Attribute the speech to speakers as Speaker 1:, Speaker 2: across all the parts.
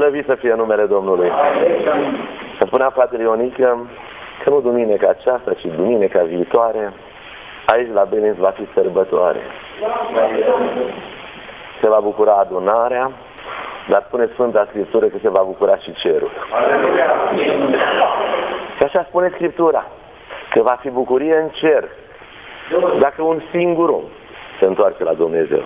Speaker 1: Slăvit să fie numele Domnului. Să spunea fratele Ionică că nu duminica aceasta, ci duminica viitoare, aici la Belenț va fi sărbătoare. Se va bucura adunarea, dar spune Sfânta Scriptură că se va bucura și cerul. Și așa spune Scriptura, că va fi bucurie în cer dacă un singur om se întoarce la Dumnezeu.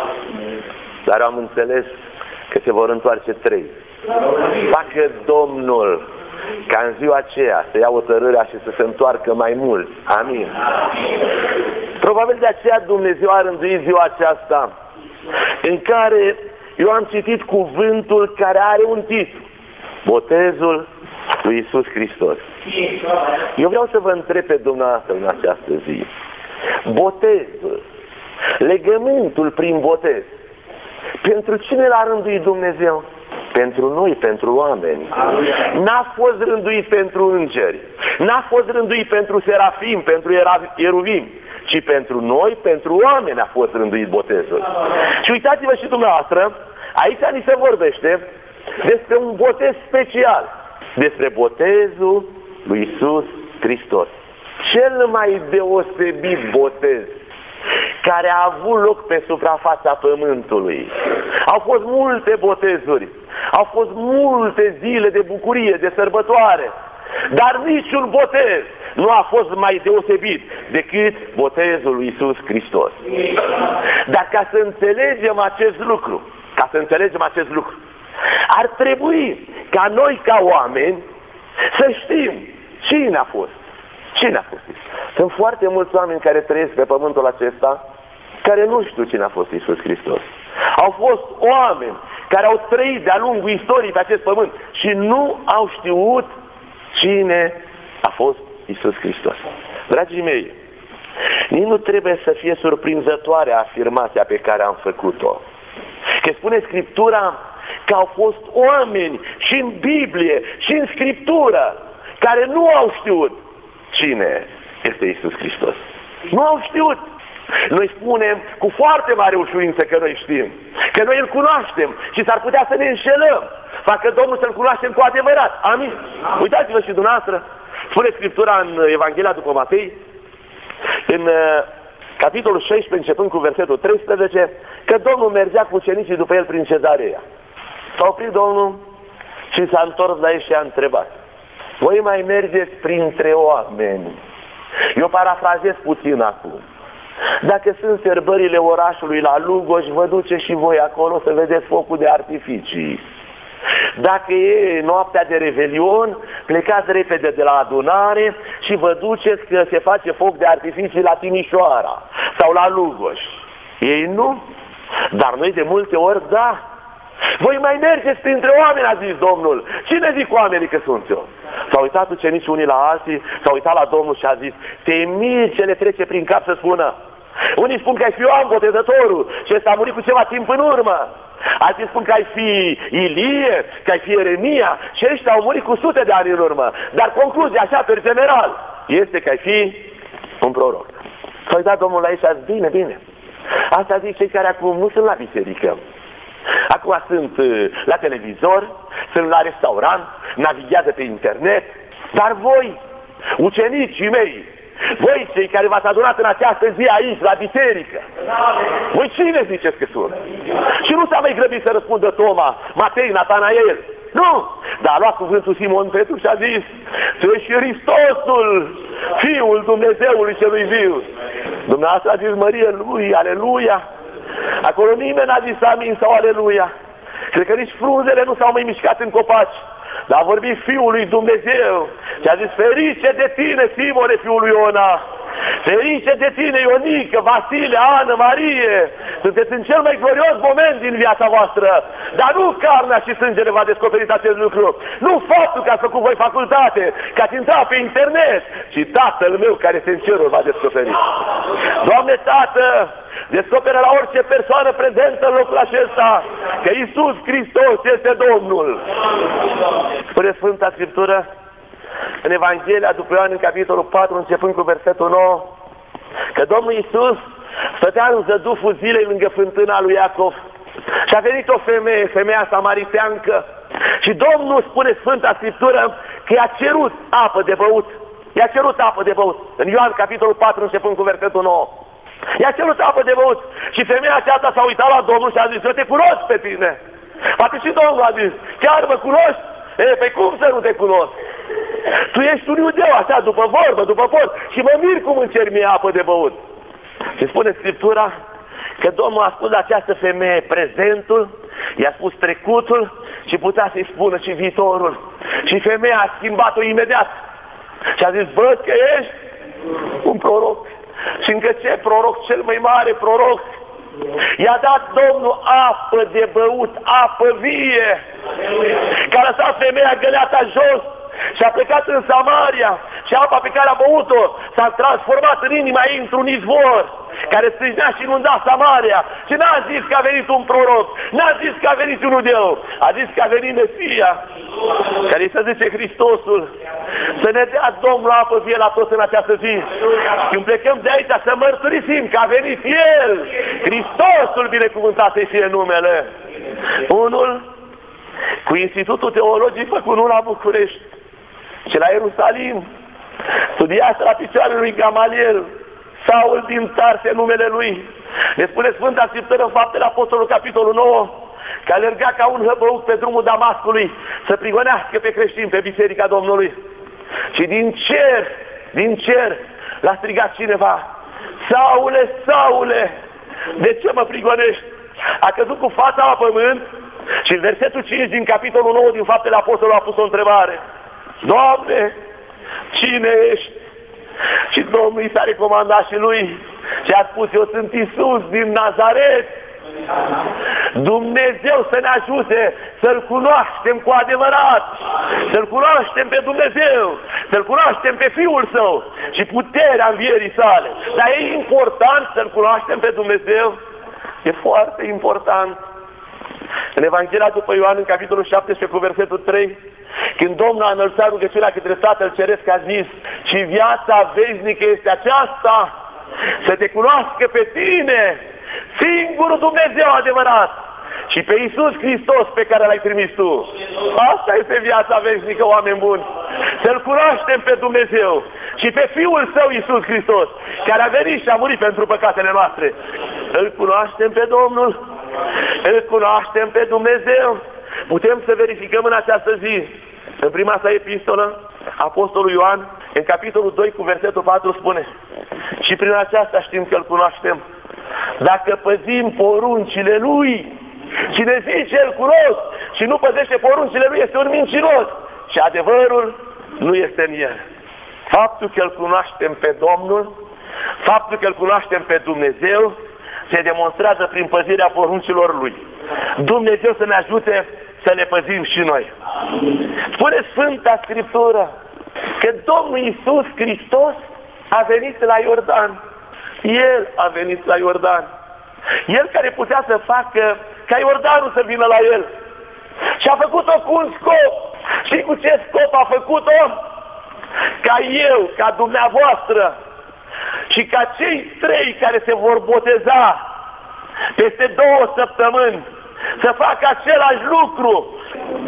Speaker 1: Dar am înțeles că se vor întoarce 3. Facă Domnul ca în ziua aceea să ia hotărârea și să se întoarcă mai mult. Amin. Probabil de aceea Dumnezeu a rânduit ziua aceasta în care eu am citit cuvântul care are un titlu: Botezul lui Iisus Hristos. Eu vreau să vă întreb pe dumneavoastră în această zi: botezul, legământul prin botez, pentru cine l-a rânduit Dumnezeu? Pentru noi, pentru oameni. N-a fost rânduit pentru îngeri, n-a fost rânduit pentru serafim, pentru ieruvim, ci pentru noi, pentru oameni a fost rânduit botezul. Și uitați-vă și dumneavoastră, aici ni se vorbește despre un botez special, despre botezul lui Iisus Hristos. Cel mai deosebit botez care a avut loc pe suprafața pământului. Au fost multe botezuri, au fost multe zile de bucurie, de sărbătoare, dar niciun botez nu a fost mai deosebit decât botezul lui Iisus Hristos. Dar ca să înțelegem acest lucru, ar trebui ca noi, ca oameni, să știm cine a fost. Cine a fost? Sunt foarte mulți oameni care trăiesc pe pământul acesta care nu știu cine a fost Iisus Hristos. Au fost oameni care au trăit de-a lungul istoriei pe acest pământ și nu au știut cine a fost Iisus Hristos. Dragii mei, nici nu trebuie să fie surprinzătoare afirmația pe care am făcut-o. Că spune Scriptura că au fost oameni și în Biblie și în Scriptură care nu au știut cine este Iisus Hristos. Nu au știut. Noi spunem cu foarte mare ușurință că noi știm, că noi îl cunoaștem și s-ar putea să ne înșelăm. Facă Domnul să-l cunoaștem cu adevărat. Amin. Uitați-vă și dumneavoastră, spune Scriptura în Evanghelia după Matei, în capitolul 16, începând cu versetul 13, că Domnul mergea cu ucenicii după el prin Cezarea. S-a oprit Domnul și s-a întors la ei și a întrebat: voi mai mergeți printre oameni? Eu parafrazez puțin acum. Dacă sunt sărbările orașului la Lugoș, vă duceți și voi acolo să vedeți focul de artificii. Dacă e noaptea de Revelion, plecați repede de la adunare și vă duceți că se face foc de artificii la Timișoara sau la Lugoș. Ei nu, dar noi de multe ori da. Voi mai mergeți printre oameni, a zis Domnul. Cine zic oamenii că sunt eu? S-au uitat ucenicii unii la alții, s-au uitat la Domnul și a zis: te miri ce le trece prin cap să spună. Unii spun că ai fi Ioan Botezătorul și ăsta a murit cu ceva timp în urmă. Alții spun că ai fi Ilie, că ai fi Ieremia și ăștia au murit cu sute de ani în urmă. Dar concluzia așa, pe general, este că ai fi un proroc. S-a uitat Domnul la ei și a zis: bine, bine. Asta zic cei care acum nu sunt la biserică. Acum sunt la televizor, sunt la restaurant, navighează pe internet. Dar voi, ucenicii mei, voi cei care v-ați adunat în această zi aici, la biserică, voi cine ziceți că sunt? Și nu s-a mai grăbit să răspundă Toma, Matei, Natanael. Nu! Dar a luat cuvântul Simon Petru și a zis: tu ești Hristosul, Fiul Dumnezeului celui viu. Dumneavoastră a zis mărie lui, aleluia. Acolo nimeni n-a zis amin sau aleluia. Cred că nici frunzele nu s-au mai mișcat în copaci. Dar a vorbit Fiul lui Dumnezeu și a zis: ferice de tine, Simone, fiul lui Iona, ferice de tine, Ionică, Vasile, Ana, Marie. Sunteți în cel mai glorios moment din viața voastră. Dar nu carnea și sângele v-a descoperit acest lucru. Nu faptul că ați făcut voi facultate, că ați intrat pe internet, ci Tatăl meu care este în cerul v-a descoperit. Doamne Tată, descoperă la orice persoană prezentă în locul acesta că Iisus Hristos este Domnul. Spune Sfânta Scriptură în Evanghelia după Ioan, în capitolul 4, începând cu versetul 9, că Domnul Iisus stătea în zăduful zilei lângă fântâna lui Iacov Și a venit o femeie, femeia samariteancă, și Domnul spune Sfânta Scriptură că i-a cerut apă de băut. I-a cerut apă de băut. În Ioan capitolul 4, începând cu versetul 9. I-a cerut apă de băut. Și femeia aceasta s-a uitat la Domnul și a zis: eu te cunosc pe tine. Poate și Domnul a zis: chiar mă cunoști? Păi cum să nu te cunosc? Tu ești un iudeu, așa, după vorbă, după pod, și mă mir cum îmi cer mie apă de băut. Și spune Scriptura că Domnul a spus la această femeie prezentul, i-a spus trecutul și putea să-i spună și viitorul. Și femeia a schimbat-o imediat și a zis: văd că ești un proroc. Și încă ce proroc, cel mai mare proroc. I-a dat Domnul apă de băut, apă vie, că a lăsat femeia găleata jos și a plecat în Samaria și apa pe care a băut-o s-a transformat în inima ei într-un izvor care strângea și inunda Samaria. Și n-a zis că a venit un proroc, n-a zis că a venit un iudeu, a zis că a venit Mesia, care îi se zice Hristosul. Să ne dea Domnul apă vie la toți în această zi. Când plecăm de aici să mărturisim că a venit El, Hristosul, binecuvântat să-i fie numele. Unul cu Institutul Teologic făcut nu la București, ci la Ierusalim, studiați la picioarele lui Gamaliel, Saul din Tarse, numele lui. Ne spune Sfânta Scriptură în Faptele Apostolului, capitolul 9, că alerga ca un hăbăuc pe drumul Damascului să prigonească pe creștini pe Biserica Domnului. Și din cer l-a strigat cineva: Saule, Saule, de ce mă prigonești? A căzut cu fața la pământ și în versetul 5 din capitolul 9 din Faptele Apostolului a pus o întrebare: Doamne, cine ești? Și Domnul i s-a recomandat și lui și a spus: eu sunt Iisus din Nazaret. Dumnezeu să ne ajute să-L cunoaștem cu adevărat, să-L cunoaștem pe Dumnezeu, să-L cunoaștem pe Fiul Său și puterea învierii sale. Dar e important să-L cunoaștem pe Dumnezeu, e foarte important. În Evanghelia după Ioan, în capitolul 17, cu versetul 3, când Domnul a înălțat rugăciunea către Tatăl Ceresc, a zis: și viața veșnică este aceasta, să te cunoască pe tine, singurul Dumnezeu adevărat, și pe Iisus Hristos pe care L-ai trimis tu. Asta este viața veșnică, oameni buni. Să-L cunoaștem pe Dumnezeu și pe Fiul Său Iisus Hristos, care a venit și a murit pentru păcatele noastre. Îl cunoaștem pe Domnul, îl cunoaștem pe Dumnezeu. Putem să verificăm în această zi, în prima sa epistolă, Apostolul Ioan, în capitolul 2 cu versetul 4 spune: și prin aceasta știm că îl cunoaștem, dacă păzim poruncile Lui. Cine zice îl cunosc și nu păzește poruncile Lui este un mincinos și adevărul nu este în el. Faptul că îl cunoaștem pe Domnul, faptul că îl cunoaștem pe Dumnezeu, se demonstrează prin păzirea poruncilor Lui. Dumnezeu să ne ajute să le păzim și noi. Spune Sfânta Scriptură că Domnul Iisus Hristos a venit la Iordan. El a venit la Iordan. El care putea să facă ca Iordanul să vină la El. Și a făcut-o cu un scop. Și cu ce scop a făcut-o? Ca eu, ca dumneavoastră și ca cei 3 care se vor boteza peste 2 săptămâni să facă același lucru.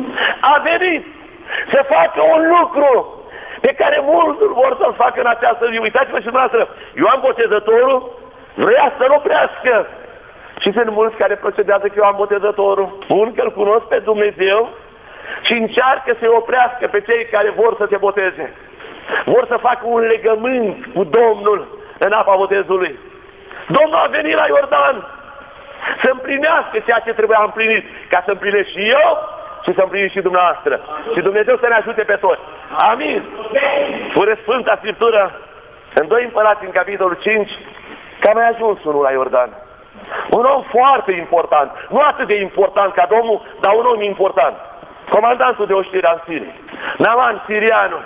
Speaker 1: A venit să facă un lucru pe care mulți vor să-l facă în această zi. Uitați-vă și dumneavoastră, Ioan Botezătorul vrea să-l oprească. Și sunt mulți care procedează cu Ioan Botezătorul, spun că îl cunosc pe Dumnezeu și încearcă să-i oprească pe cei care vor să se boteze. Vor să facă un legământ cu Domnul în apa botezului. Domnul a venit la Iordan să împlinească ceea ce trebuia împlinit, ca să împlinesc și eu și să împlinim și dumneavoastră. Și Dumnezeu să ne ajute pe toți. Amin. Spune Sfânta Scriptură în 2 Împărați, în capitolul 5, că a mai ajuns unul la Iordan. Un om foarte important, nu atât de important ca Domnul, dar un om important. Comandantul de oștire în Sirie, Naaman sirianul,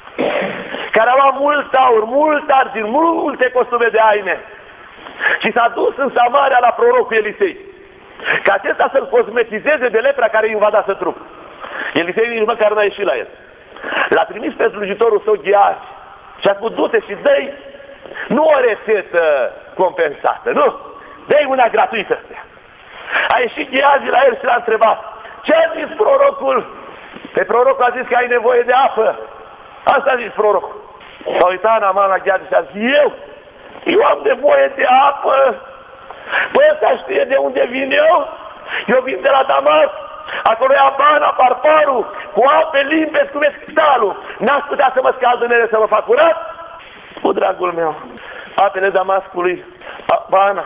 Speaker 1: care a luat mult aur, mult argint, multe costume de haine și s-a dus în Samaria la prorocul Elisei, ca acesta să-l cosmetizeze de lepra care îi invadase trupul. Elisei nici măcar n-a ieșit la el. L-a trimis pe slujitorul său Gheazi și a spus: du-te și dă-i nu o rețetă compensată, nu, dă-i una gratuită. A ieșit Gehazi la el și l-a întrebat: ce a zis prorocul? Pe prorocul a zis că ai nevoie de apă. Asta a zis prorocul. S-a uitat Naaman la Gehazi și a zis: eu am nevoie de apă. Păi ăsta știe de unde vin eu? Eu vin de la Damas. Acolo e Abana, Parparul, cu ape limpezi cum e cristalul. N-aș putea să mă scald în ele să mă fac curat? Cu dragul meu, apele Damascului, Abana,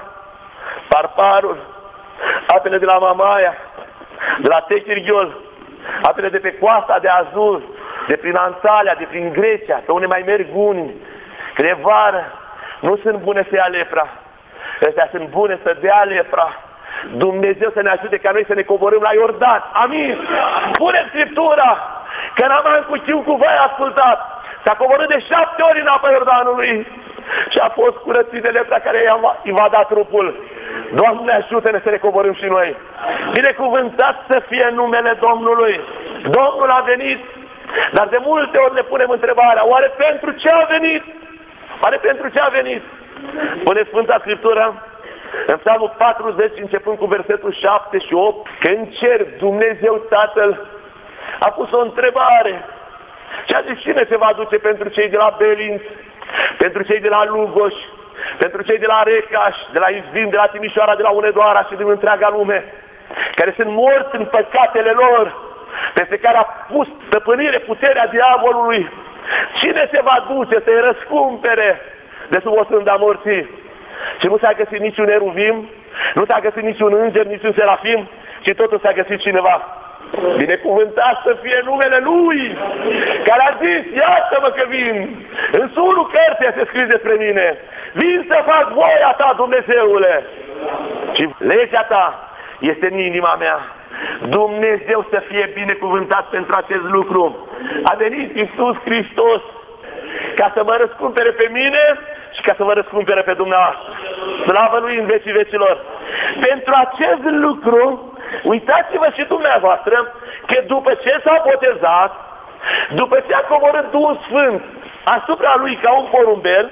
Speaker 1: Parparul, apele de la Mamaia, de la Techirghiol, apele de pe coasta de Azur, de prin Antalya, de prin Grecia, pe unde mai merg unii, că de vară, nu sunt bune să ia lepra. Astea sunt bune să dea lepra. Dumnezeu să ne ajute ca noi să ne coborâm la Iordan. Amin! Spune Scriptura că Naaman cu chiu cu vai ascultat s-a coborât de 7 ori în apa Iordanului și a fost curățit de lepra care i-a invadat trupul. Doamne, ajută-ne să ne coborâm și noi. Binecuvântat să fie numele Domnului. Domnul a venit, dar de multe ori ne punem întrebarea: oare pentru ce a venit? Oare pentru ce a venit? Spune Sfânta Scriptură în Psalmul 40, începând cu versetul 7 și 8, că în cer Dumnezeu Tatăl a pus o întrebare și a zis: cine se va duce pentru cei de la Belinț, pentru cei de la Lugoș, pentru cei de la Recaș, de la Izvin, de la Timișoara, de la Hunedoara și din întreaga lume, care sunt morți în păcatele lor, peste care a pus stăpânire puterea diavolului? Cine se va duce să-i răscumpere de sub o sânda morții? Și nu s-a găsit niciun eruvim, nu s-a găsit niciun înger, niciun serafim, ci totul s-a găsit cineva. Binecuvântat să fie numele Lui, care a zis: iată-mă că vin. În sulul cărții se scrie despre mine: vin să fac voia ta, Dumnezeule. Și legea ta este în inima mea. Dumnezeu să fie binecuvântat pentru acest lucru. A venit Iisus Hristos ca să mă răscumpere pe mine și ca să vă răscumpere pe dumneavoastră. Slavă Lui în vecii vecilor. Pentru acest lucru, uitați-vă și dumneavoastră că după ce s-a botezat, după ce a coborât Duhul Sfânt asupra Lui ca un porumbel,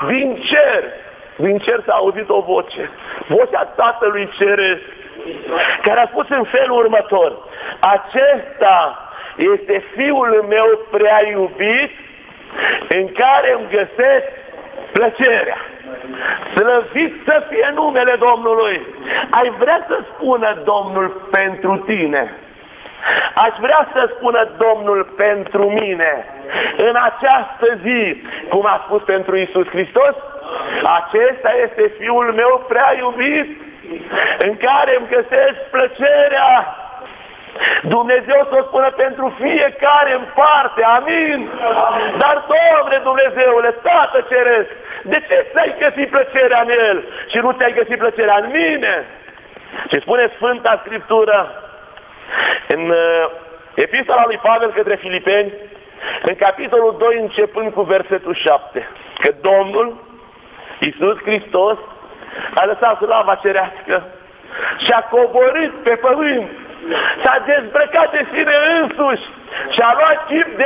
Speaker 1: din cer s-a auzit o voce, vocea Tatălui Ceresc, care a spus în felul următor: acesta este Fiul meu prea iubit, în care îmi găsesc plăcerea. Slăvit să fie numele Domnului. Ai vrea să spună Domnul pentru tine? Aș vrea să spună Domnul pentru mine în această zi, cum a spus pentru Iisus Hristos: acesta este Fiul meu prea iubit, în care îmi găsesc plăcerea. Dumnezeu să o spună pentru fiecare în parte. Amin? Dar, Doamne Dumnezeule, Tată Ceresc, de ce ți-ai găsit plăcerea în El și nu ți-ai găsit plăcerea în mine? Și spune Sfânta Scriptură în Epistola lui Pavel către Filipeni, în capitolul 2, începând cu versetul 7, că Domnul Iisus Hristos a lăsat slava cerească și a coborât pe pământ, s-a dezbrăcat de sine însuși și a luat chip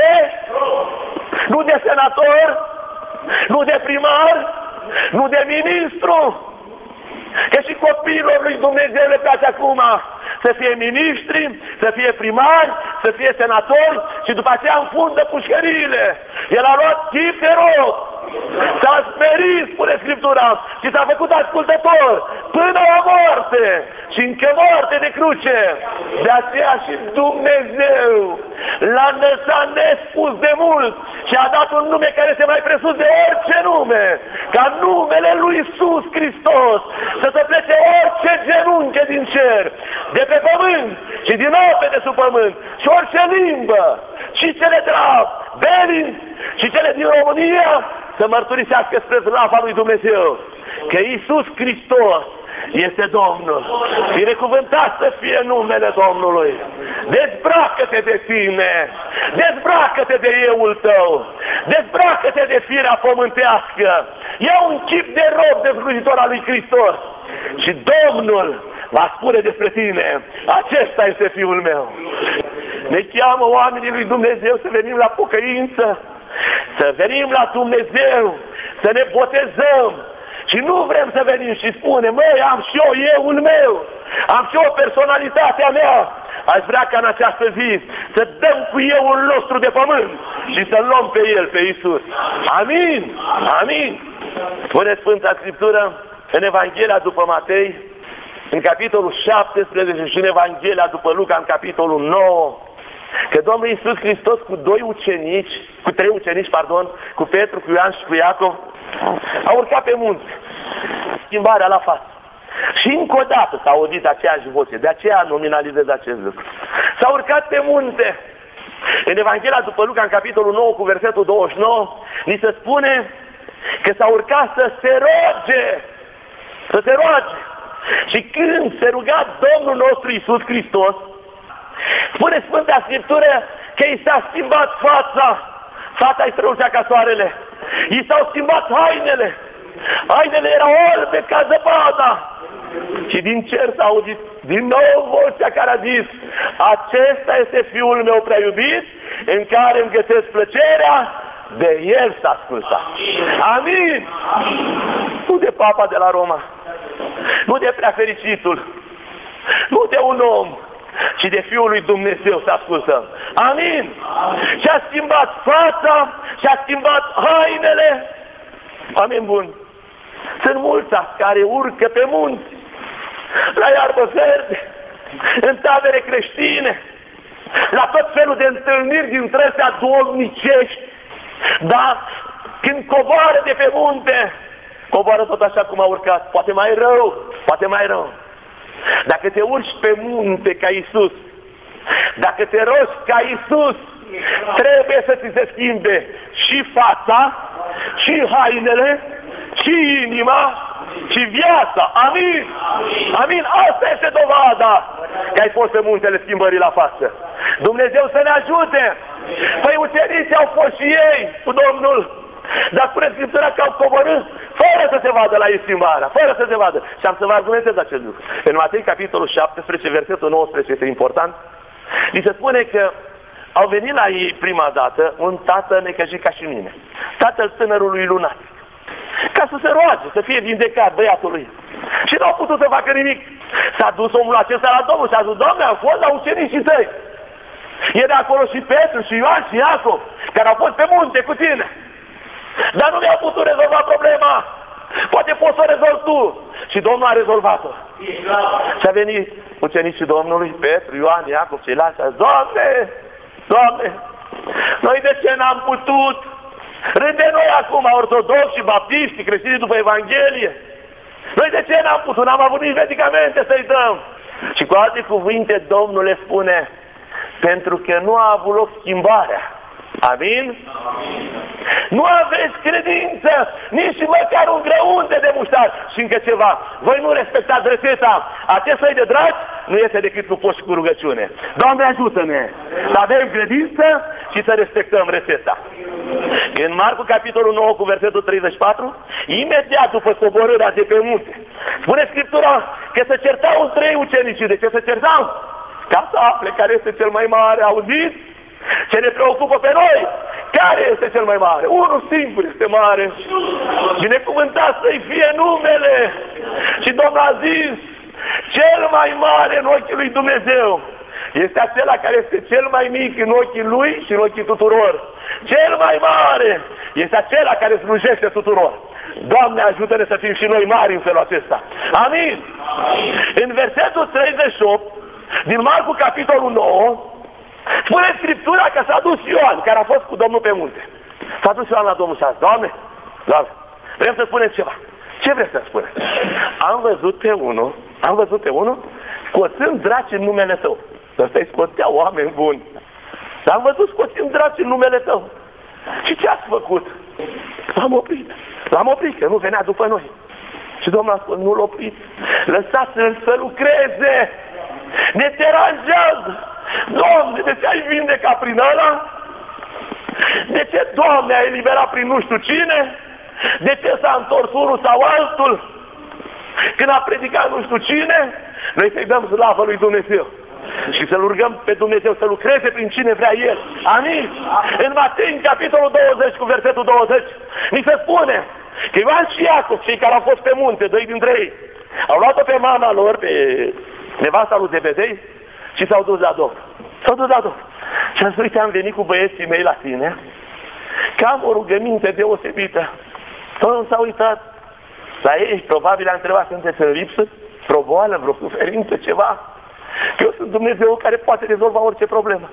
Speaker 1: nu de senator, nu de primar, nu de ministru, că și copiilor lui Dumnezeu le place acum să fie miniștri, să fie primari, să fie senatori și după aceea înfundă pușcăriile. El a luat chip de rob, s-a smerit, spune Scriptura, și s-a făcut ascultător până la moarte și încă moarte de cruce. De aceea și Dumnezeu l-a înălțat nespus de mult și a dat un nume care este mai presus de orice nume, ca numele lui Iisus Hristos să se plece orice genunchi din cer, de pe pământ și din ape de sub pământ, și orice limbă, și cele de la Belinț și cele din România, să mărturisească spre slava lui Dumnezeu că Iisus Hristos este Domnul. Binecuvântat să fie numele Domnului. Dezbracă-te de tine, dezbracă-te de euul tău, dezbracă-te de firea pământească, ia un chip de rob de slujitor al lui Hristos și Domnul va spune despre tine: acesta este Fiul meu. Ne cheamă oamenii lui Dumnezeu să venim la pocăință, să venim la Dumnezeu, să ne botezăm. Și nu vrem să venim și spunem: măi, am și eu euul meu, am și o personalitate a mea. Aș vrea ca în această zi să dăm cu euul nostru de pământ și să luăm pe el, pe Iisus. Amin! Amin! Spune Sfânta Scriptură în Evanghelia după Matei, în capitolul 17 și în Evanghelia după Luca, în capitolul 9, că Domnul Iisus Hristos cu trei ucenici, cu Petru, cu Ioan și cu Iacov, a urcat pe munte, schimbarea la față. Și încă o dată s-a auzit aceeași voce, de aceea nominalizez acest lucru. S-a urcat pe munte. În Evanghelia după Luca, în capitolul 9, cu versetul 29, ni se spune că s-a urcat să se roage. Să se roage. Și când se ruga Domnul nostru Iisus Hristos, spune Sfânta Scriptură că i s-a schimbat fața. Fața îi strălucea ca soarele. I s-au schimbat hainele. Hainele erau albe ca zăpada. Și din cer s-a auzit din nou vocea care a zis: acesta este Fiul meu prea iubit, în care îmi găsesc plăcerea, de el să ascultați. Amin! Nu de Papa de la Roma, nu de prea fericitul, nu de un om, ci de Fiul lui Dumnezeu să ascultăm. Amin! Și-a schimbat fața, și-a schimbat hainele. Amin bun! Sunt mulți care urcă pe munți, la iarbă verde, în tabere creștine, la tot felul de întâlniri dintre astea duhovnicești, dar când coboară de pe munte, coboară tot așa cum a urcat, poate mai rău, poate mai rău. Dacă te urci pe munte ca Iisus, dacă te rogi ca Iisus, trebuie să ți se schimbe și fața, și hainele, și inima, și viața. Amin! Amin! Asta este dovada că ai fost pe muntele schimbării la față. Dumnezeu să ne ajute! Păi ucenicii au fost și ei cu Domnul, dar spune Scriptura că au coborât fără să se vadă la ei schimbarea, fără să se vadă. Și am să vă argumentez acest lucru. În Matei, capitolul 17, versetul 19, este important. Li se spune că au venit la ei prima dată un tată necăjit ca și mine, tatăl tânărului lunatic, ca să se roage, să fie vindecat băiatul lui. Și nu au putut să facă nimic. S-a dus omul acesta la Domnul și a zis: Doamne, am fost la ucenicii tăi. Era acolo și Petru, și Ioan, și Iacov, care au fost pe munte cu tine. Dar nu mi-au putut rezolva problema. Poate poți să o rezolvi tu. Și Domnul a rezolvat-o. Și a venit ucenicii Domnului, Petru, Ioan, Iacov, ceilalți, și a zis: Doamne, Doamne, noi de ce n-am putut? Râde noi acum, ortodoxi și baptiști, creștini după Evanghelie. Noi de ce n-am putut? N-am avut nici medicamente să-i dăm. Și cu alte cuvinte, Domnul le spune: pentru că nu a avut loc schimbarea. Amin? Nu aveți credință, nici măcar un grăunte de muștar. Și încă ceva, voi nu respectați rețeta. Acest soi de dragi nu este decât cu post și cu rugăciune. Doamne, ajută-ne să avem credință și să respectăm rețeta. În Marcu, capitolul 9, cu versetul 34, imediat după coborârea de pe munte, spune Scriptura că se certau trei ucenici. De ce se certau? Ca să afle care este cel mai mare. Auziți? Ce ne preocupă pe noi? Care este cel mai mare? Unul singur este mare. Binecuvântat să-i fie numele. Și Domnul a zis: cel mai mare în ochii lui Dumnezeu este acela care este cel mai mic în ochii lui și în ochii tuturor. Cel mai mare este acela care slujește tuturor. Doamne, ajută-ne să fim și noi mari în felul acesta. Amin? În versetul 38 din Marcu, capitolul 9, spune Scriptura că s-a dus Ioan, care a fost cu Domnul pe munte. S-a dus Ioan la Domnul și a zis: Doamne, Doamne, vrem să spuneți ceva. Ce vreți să spuneți? Am văzut pe unul scoțând draci în numele Tău. Ăsta-i scotea oameni buni. L-am văzut scoțând draci în numele Tău. Și ce ați făcut? L-am oprit, că nu venea după noi. Și Domnul a spus: nu-l opriți, lăsați-l să lucreze. Ne deranjează. Doamne, de ce ai vindecat prin ăla? De ce, Doamne, ai eliberat prin nu știu cine? De ce s-a întors unul sau altul? Când a predicat nu știu cine, noi să-i dăm slavă lui Dumnezeu și să-L rugăm pe Dumnezeu să lucreze prin cine vrea El. Amin? În Matei, în capitolul 20, cu versetul 20, mi se spune că Ioan și Iacov, cei care au fost pe munte, doi dintre ei, au luat-o pe mama lor, pe nevasta lui Zebedei și s-au dus la Domnul. S-au dus la Domnul. Și am zis, uite, am venit cu băieții mei la tine, că am o rugăminte deosebită. Domnul s-a uitat la ei, probabil a întrebat, sunteți în lipsă? Vreo boală, vreo suferință, ceva? Că eu sunt Dumnezeu care poate rezolva orice problemă.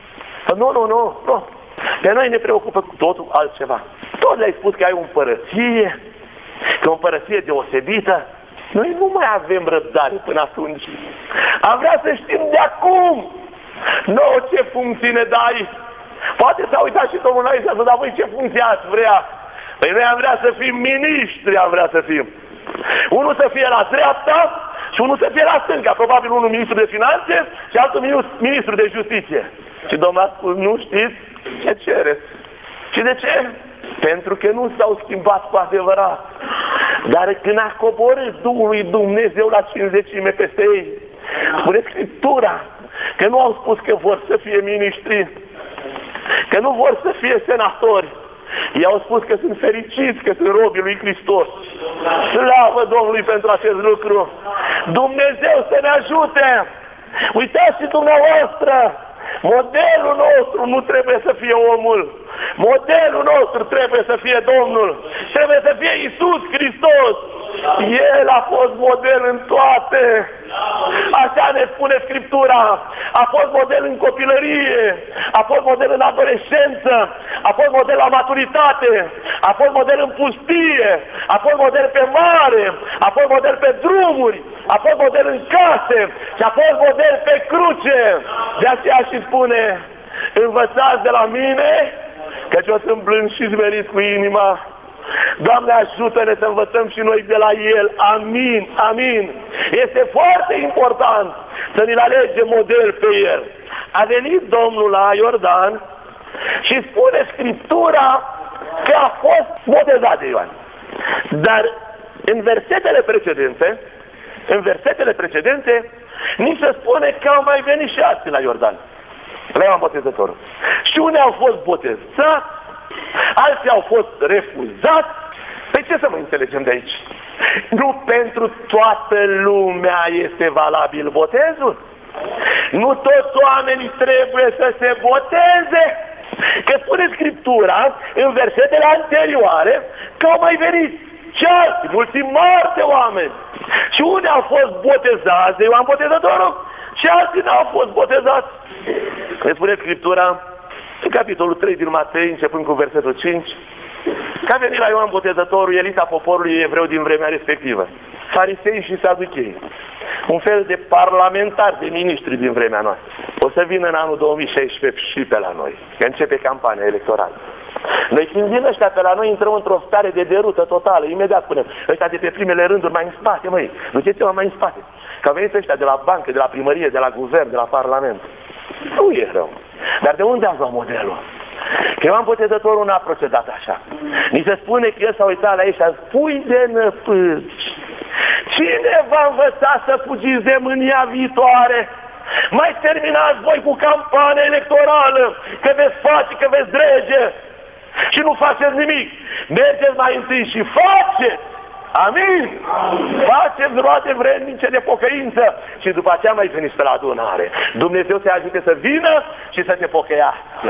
Speaker 1: Nu. Pe noi ne preocupă cu totul altceva. Tot le-ai spus că ai o împărăție, că o împărăție deosebită. Noi nu mai avem răbdare până atunci. Am vrea să știm de acum. Nouă ce funcții ne dai? Poate s-a uitat și domnul aici, dar voi ce funcție ați vrea? Păi noi am vrea să fim miniștri, am vrea să fim. Unul să fie la dreapta și unul să fie la stânga. Probabil unul ministru de finanțe și altul ministru de justiție. Și Domnul a spus, nu știți ce cereți. Și de ce? Pentru că nu s-au schimbat cu adevărat. Dar când a coborât Duhul lui Dumnezeu la 50 peste ei, spune Scriptura că nu au spus că vor să fie miniștri, că nu vor să fie senatori. Ei au spus că sunt fericiți, că sunt robii lui Hristos. Slavă Domnului pentru acest lucru. Dumnezeu să ne ajute. Uitați și dumneavoastră, modelul nostru nu trebuie să fie omul. Modelul nostru trebuie să fie Domnul. Trebuie să fie Iisus Hristos. El a fost model în toate. Așa ne spune Scriptura. A fost model în copilărie, a fost model în adolescență, a fost model la maturitate, a fost model în pustie, a fost model pe mare, a fost model pe drumuri, a fost model în case și a fost model pe cruce. De aceea și spune, învățați de la mine, căci eu sunt blând și smerit cu inima. Doamne, ajută-ne să învățăm și noi de la El. Amin, amin. Este foarte important să ne alegem model pe El. A venit Domnul la Iordan și spune Scriptura că a fost botezat de Ioan. Dar în versetele precedente, ni se spune că au mai venit și alții la Iordan, la Ioan Botezătorul. Și unii au fost botezați, alții au fost refuzați. Păi ce să mă înțelegem de aici? Nu pentru toată lumea este valabil botezul? Nu toți oamenii trebuie să se boteze? Că spune Scriptura în versetele anterioare că au mai venit și alții, mulți mari de oameni. Și unii au fost botezați de Ioan Botezătorul și alții nu au fost botezați. Ne spune Scriptura în capitolul 3 din Matei, începând cu versetul 5, că a venit la Ioan Botezătorul, elita poporului evreu din vremea respectivă, farisei și saduchei, un fel de parlamentari, de miniștri din vremea noastră. O să vină în anul 2016 și pe la noi, că începe campania electorală. Noi când vin ăștia pe la noi, intrăm într-o stare de derută totală, imediat spunem, ăștia de pe primele rânduri mai în spate, măi, duceți-vă mai în spate, că au venit ăștia de la bancă, de la primărie, de la guvern, de la parlament. Nu e rău. Dar de unde am luat modelul? Că Ioan Botezătorul n-a procedat așa. Ni se spune că el s-a uitat la ei și a zis, pui de năpâci, cine v-a învățat să fugiți de mânia viitoare? Mai terminați voi cu campania electorală, că veți face, că veți drege și nu faceți nimic. Mergeți mai întâi și faceți. Amin? Faceți roade vrednice de pocăință și după aceea mai veniți pe la adunare. Dumnezeu să-i ajute să vină și să te pocăiască.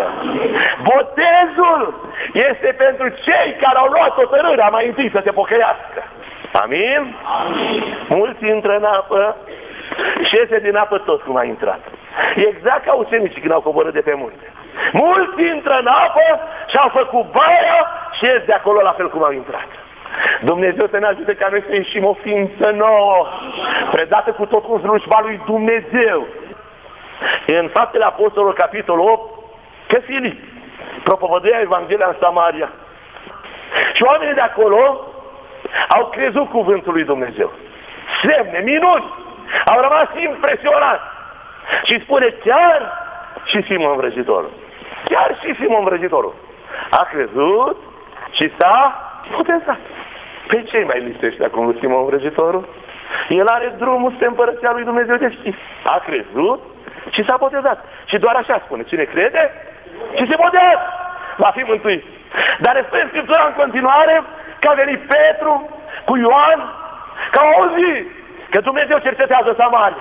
Speaker 1: Botezul este pentru cei care au luat hotărârea mai întâi să te pocăiască. Amin? Mulți intră în apă și iese din apă tot cum a intrat. Exact ca ucenicii când au coborât de pe munte. Mulți intră în apă și au făcut baia și ies de acolo la fel cum au intrat. Dumnezeu să ne ajute ca noi să ieșim o ființă nouă, predată cu tot cu slujba lui Dumnezeu. În Faptele Apostolilor, capitolul 8, că Filip propovăduia Evanghelia în Samaria. Și oamenii de acolo au crezut cuvântul lui Dumnezeu. Semne, minuni, au rămas impresionați. Și spune chiar și Simon Vrăjitorul. Chiar și Simon Vrăjitorul a crezut și s-a botezat. Pe ce mai listește acum lui Simon Vrăjitorul? El are drumul spre împărăția lui Dumnezeu deschis. A crezut și s-a botezat. Și doar așa spune, cine crede și se botează va fi mântuit. Dar spune Scriptura în continuare că a venit Petru cu Ioan, că au auzit că Dumnezeu cercetează Samaria,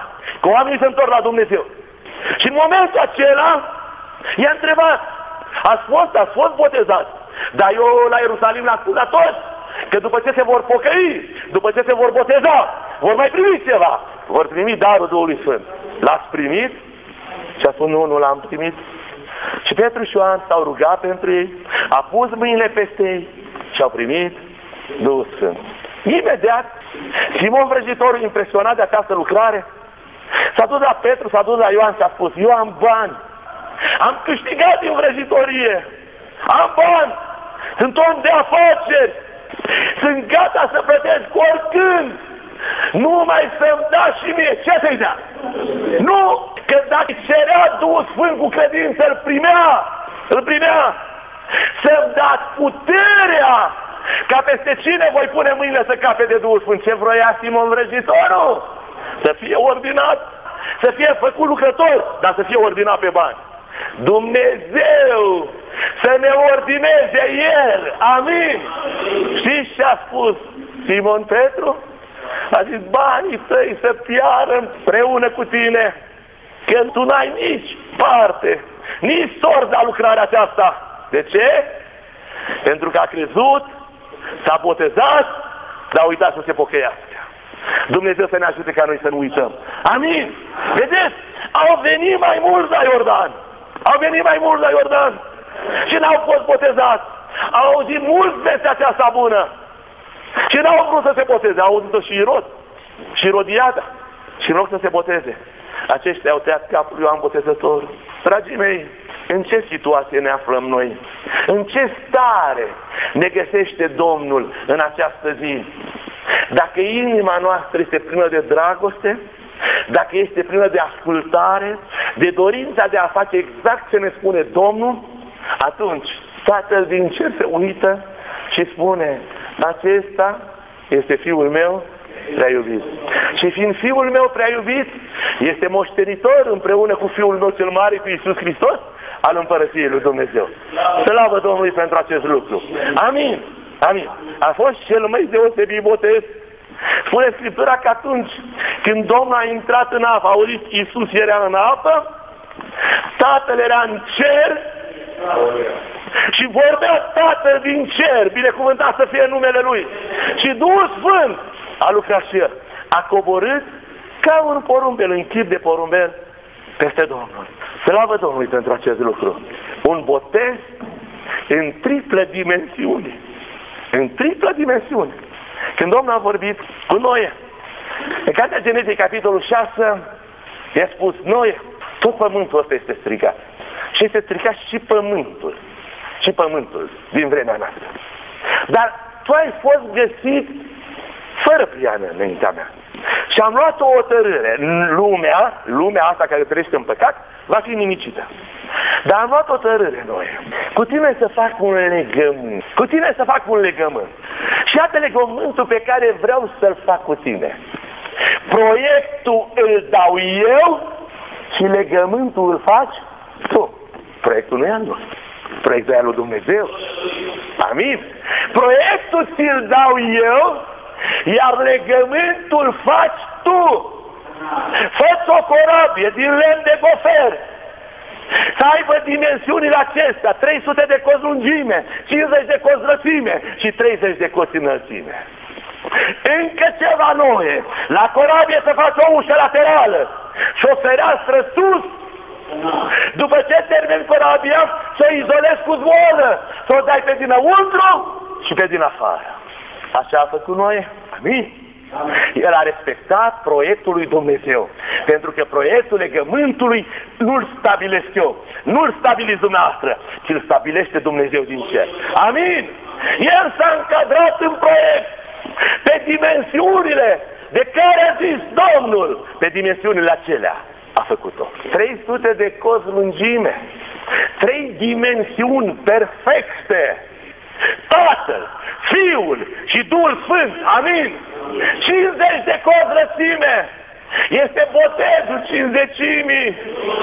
Speaker 1: că oamenii se întorc la Dumnezeu. Și în momentul acela i-a întrebat, ați fost botezat, dar eu la Ierusalim l-am spus la toți, că după ce se vor pocăi, după ce se vor boteza, vor mai primi ceva, vor primi darul Duhului Sfânt. L-ați primit? Și a spus, nu l-am primit. Și Petru și Ioan s-au rugat pentru ei, a pus mâinile peste ei și au primit Duhul Sfânt. Imediat, Simon Vrăjitorul, impresionat de această lucrare, s-a dus la Petru, s-a dus la Ioan și a spus, eu am bani, am câștigat din vrăjitorie, am bani, sunt om de afaceri, sunt gata să plătesc oricând, numai să-mi dați și mie. Ce să-i dea? Nu, că dacă cerea Duhul Sfânt cu credință, îl primea, să-mi dați puterea, ca peste cine voi pune mâinile să cape de Duhul Sfânt. Ce vroia Simon Vrăjitorul? Să fie ordinat, să fie făcut lucrător, dar să fie ordinat pe bani. Dumnezeu să ne ordineze El. Amin. Știți ce a spus Simon Petru? A zis, banii tăi să piară împreună cu tine, că tu n-ai nici parte, nici sort la lucrarea aceasta. De ce? Pentru că a crezut, s-a botezat, dar a uitat să se pocăiască. Dumnezeu să ne ajute ca noi să nu uităm. Amin. Vedeți? Au venit mai mulți la Iordan. Au venit mai mulți la Iordan și n-au fost botezați. Au auzit mulți vestea aceasta bună și n-au vrut să se boteze. Au auzit-o și Irod și Irodiada și în loc să se boteze, aceștia au tăiat capul lui Ioan Botezătorul. Dragii mei, în ce situație ne aflăm noi? În ce stare ne găsește Domnul în această zi? Dacă inima noastră este plină de dragoste, dacă este plină de ascultare, de dorința de a face exact ce ne spune Domnul, atunci Tatăl din cer se uită și spune, acesta este Fiul meu prea iubit. Și fiind Fiul meu prea iubit, este moștenitor împreună cu Fiul meu cel mare, cu Iisus Hristos, al Împărăției lui Dumnezeu. Slavă Domnului pentru acest lucru. Amin. Amin. A fost cel mai deosebit botez. Spune Scriptura că atunci când Domnul a intrat în apă, a auzit Iisus era în apă, Tatăl era în cer și vorbea Tatăl din cer, binecuvântat să fie numele Lui. Și Duhul Sfânt a lucrat și El. A coborât ca un porumbel, în chip de porumbel, peste Domnul. Slavă Domnului pentru acest lucru. Un botez în triplă dimensiune. În triplă dimensiune. Când Domnul a vorbit cu Noe, în Cartea Genezei, capitolul 6, i-a spus, Noe, tot pământul ăsta este stricat. Și este stricat și pământul. Și pământul din vremea noastră. Dar tu ai fost găsit fără priană înaintea mea. Și am luat o hotărâre. Lumea asta care trăiește în păcat, va fi nimicită. Dar am luat o hotărâre noi. Cu tine să fac un legământ. Cu tine să fac un legământ. Și iată legământul pe care vreau să-l fac cu tine. Proiectul îl dau eu și legământul îl faci tu. Proiectul nu e al nostru. Proiectul e al lui Dumnezeu. Amin. Proiectul ți-l dau eu, iar legământul faci tu. Fă-ți o corabie din lemn de gofer, să aibă dimensiunile acestea, 300 de cozi lungime, 50 de cozi lățime și 30 de cozi înălțime. Încă ceva Noe, la corabie să faci o ușă laterală și o fereastră sus. După ce termini corabia, să o izolezi cu zvolă, să o dai pe dinăuntru și pe din afară. Așa a făcut Noe. Amin. El a respectat proiectul lui Dumnezeu. Pentru că proiectul legământului nu-l stabilesc eu, nu-l stabiliți dumneavoastră, ci îl stabilește Dumnezeu din cer. Amin. El s-a încadrat în proiect pe dimensiunile de care a zis Domnul. Pe dimensiunile acelea a făcut-o. 300 de cozi lungime, 3 dimensiuni perfecte. Tatăl, Fiul și Duhul Sfânt. Amin. 50 de cozi lățime. Este botezul cinzecimii.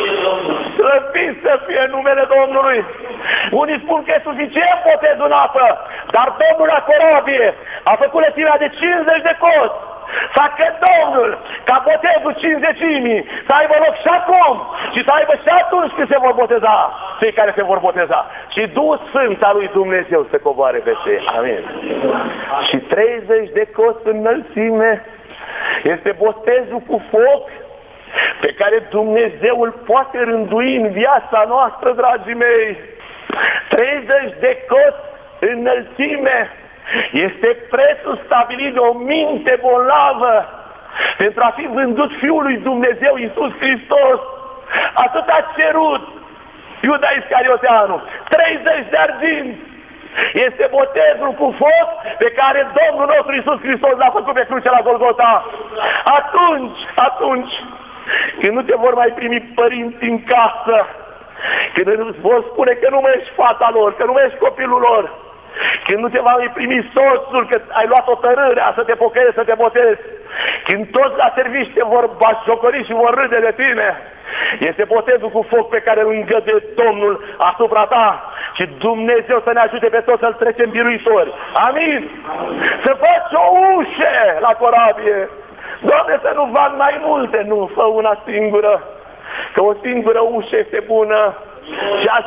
Speaker 1: Slăvit să fie numele Domnului. Unii spun că e suficient botezul în apă, dar Domnul la corabie a făcut lățimea de 50 de cozi. Facă Domnul ca botezul cinzecimii să aibă loc și acum și să aibă și atunci când se vor boteza cei care se vor boteza. Și Duhul Sfânt al lui Dumnezeu să coboare peste ei. Amin. Și 30 de coți înălțime este botezul cu foc pe care Dumnezeu îl poate rândui în viața noastră, dragii mei. 30 de coți înălțime este prețul stabilit de o minte bolnavă pentru a fi vândut Fiul lui Dumnezeu Iisus Hristos. Atât a cerut Iuda Iscarioteanu. 30 de arginți este botezul cu foc pe care Domnul nostru Iisus Hristos l-a făcut pe cruce la Golgota. Atunci când nu te vor mai primi părinți în casă, când îți vor spune că nu mai ești fata lor, că nu mai ești copilul lor, când nu te va mai primi soțul, că ai luat o tărâre să te pocăiești, să te botezi, când toți la servici te vor bașjocori și vor râde de tine, este botezul cu foc pe care îl îngăduie Domnul asupra ta. Și Dumnezeu să ne ajute pe toți să-L trecem biruitori. Amin? Să faci o ușă la corabie. Doamne, să nu fac mai multe, nu, fă una singură. Că o singură ușă este bună. Cea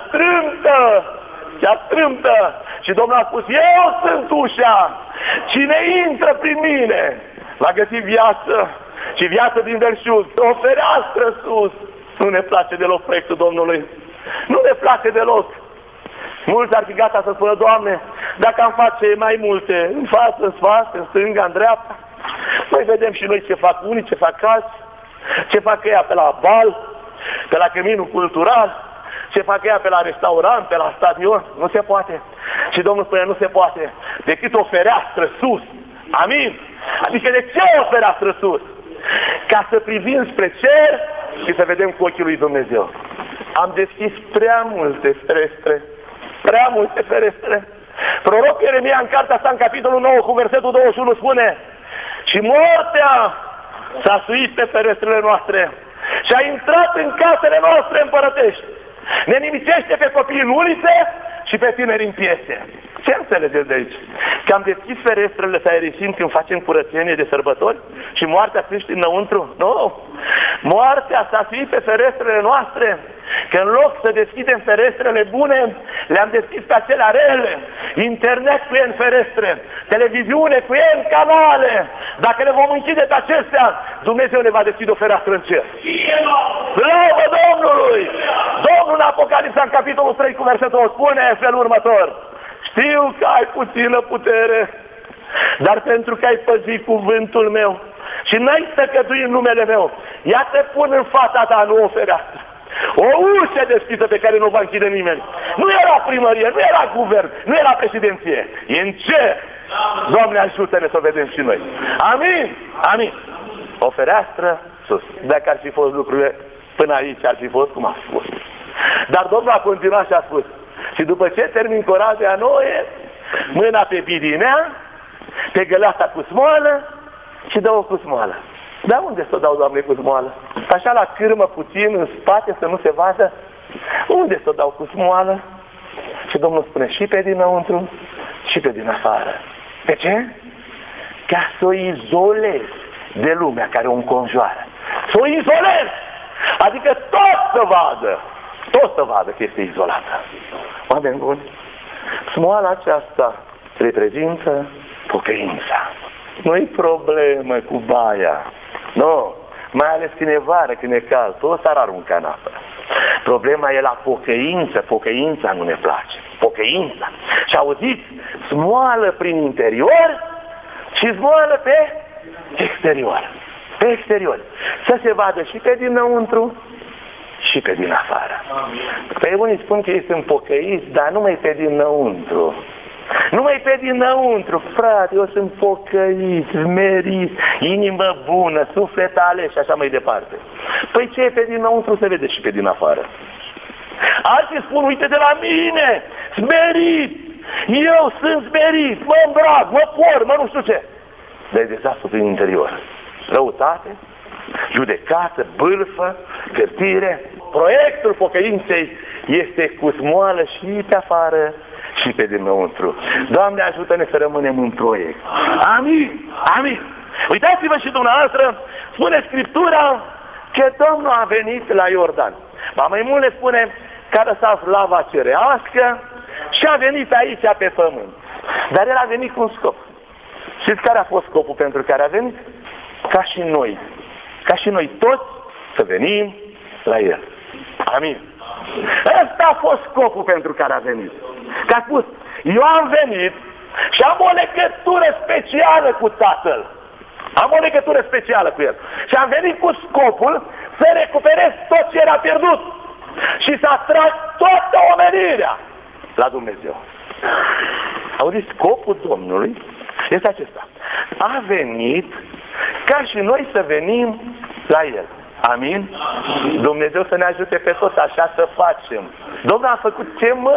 Speaker 1: strâmtă. Și Domnul a spus, eu sunt ușa. Cine intră prin mine va găsi viață. Și viață din belșug. O fereastră sus. Nu ne place deloc proiectul Domnului. Nu ne place deloc. Mulți ar fi gata să spună, Doamne, dacă am face mai multe, în față, în spate, în stânga, în dreapta, noi vedem și noi ce fac unii, ce fac alții, ce fac ea pe la bal, pe la căminul cultural, ce fac ea pe la restaurant, pe la stadion. Nu se poate. Și Domnul spune, nu se poate decât o fereastră sus. Amin? Adică de ce o fereastră sus? Ca să privim spre cer și să vedem cu ochii lui Dumnezeu. Am deschis prea multe ferestre. Prorocul Ieremia în cartea sa, în capitolul 9, cu versetul 21, spune: și moartea s-a suit pe ferestrele noastre și a intrat în casele noastre împărătești. Ne nimicește pe copii în ulițe și pe tineri în piese. Ce înțelegeți de aici? Că am deschis ferestrele să aerisim când facem curățenie de sărbători și moartea crește înăuntru? Nu! Moartea s-a suit pe ferestrele noastre, că în loc să deschidem ferestrele bune, le-am deschis pe acelea rele. Internet cu ei în ferestre, televiziune cu ei în canale. Dacă le vom închide pe acestea, Dumnezeu ne va deschide o fereastră în cer. Slavă Domnului! Domnul în Apocalipsa, în capitolul 3, cu versetul 8, spune în felul următor: știu că ai puțină putere, dar pentru că ai păzit cuvântul meu și n-ai tăcătuit în numele meu, ia te pun în fața ta, nu o fereastră, o ușă deschisă pe care nu o va închide nimeni. Nu era primărie, nu era guvern, nu era președinție, e în cer. Doamne, ajută-ne să o vedem și noi. Amin? Amin. O fereastră sus. Dacă ar fi fost lucrurile până aici, ar fi fost cum a fost. Dar Domnul a continuat și a spus: și după ce termin corabia nouă, mâna pe bidinea, pe găleata cu smoală și dă-o cu smoală. Dar unde să o dau, Doamne, cu smoală? Așa la cârmă puțin, în spate, să nu se vadă? Unde să o dau cu smoală? Și Domnul spune: și pe dinăuntru și pe din afară. De ce? Ca să o izolezi de lumea care o înconjoară. Să o izolezi! Adică tot să vadă că este izolată. Oameni buni, smoala aceasta reprezintă pocăința. Nu-i problemă cu baia. Nu, mai ales când e vară, când e cald, toți s-ar arunca în apă. Problema e la pocăință. Pocăința nu ne place. Pocăința. Și auziți, smoală prin interior și smoală pe exterior. Pe exterior. Să se vadă și pe dinăuntru și pe din afară. Pe unii spun că ei sunt pocăiți, dar numai pe dinăuntru. Numai pe dinăuntru, frate, eu sunt pocăit, smerit, inimă bună, suflet ales și așa mai departe. Păi ce e pe dinăuntru se vede și pe din afară. Alții spun: uite de la mine, smerit, eu sunt smerit, mă îmbrac, mă por, mă nu știu ce. Dar e dezastru prin interior. Răutate, judecată, bâlfă, cârtire. Proiectul pocăinței este cu smoală și pe afară și pe dinăuntru. Doamne, ajută-ne să rămânem în proiect. Amin! Amin! Uitați-vă și dumneavoastră, spune Scriptura că Domnul a venit la Iordan. Ba mai mult le spune că a lăsat slava cerească și a venit aici pe pământ. Dar el a venit cu un scop. Știți care a fost scopul pentru care a venit? Ca și noi toți să venim la El. Amin. Ăsta a fost scopul pentru care a venit. Că a spus, eu am venit și am o legătură specială cu Tatăl. Am o legătură specială cu El. Și am venit cu scopul să recuperez tot ce era pierdut și să atrag toată omenirea la Dumnezeu. Auziți, scopul Domnului este acesta. A venit ca și noi să venim la El. Amin? Dumnezeu să ne ajute pe toți așa să facem. Domnul a făcut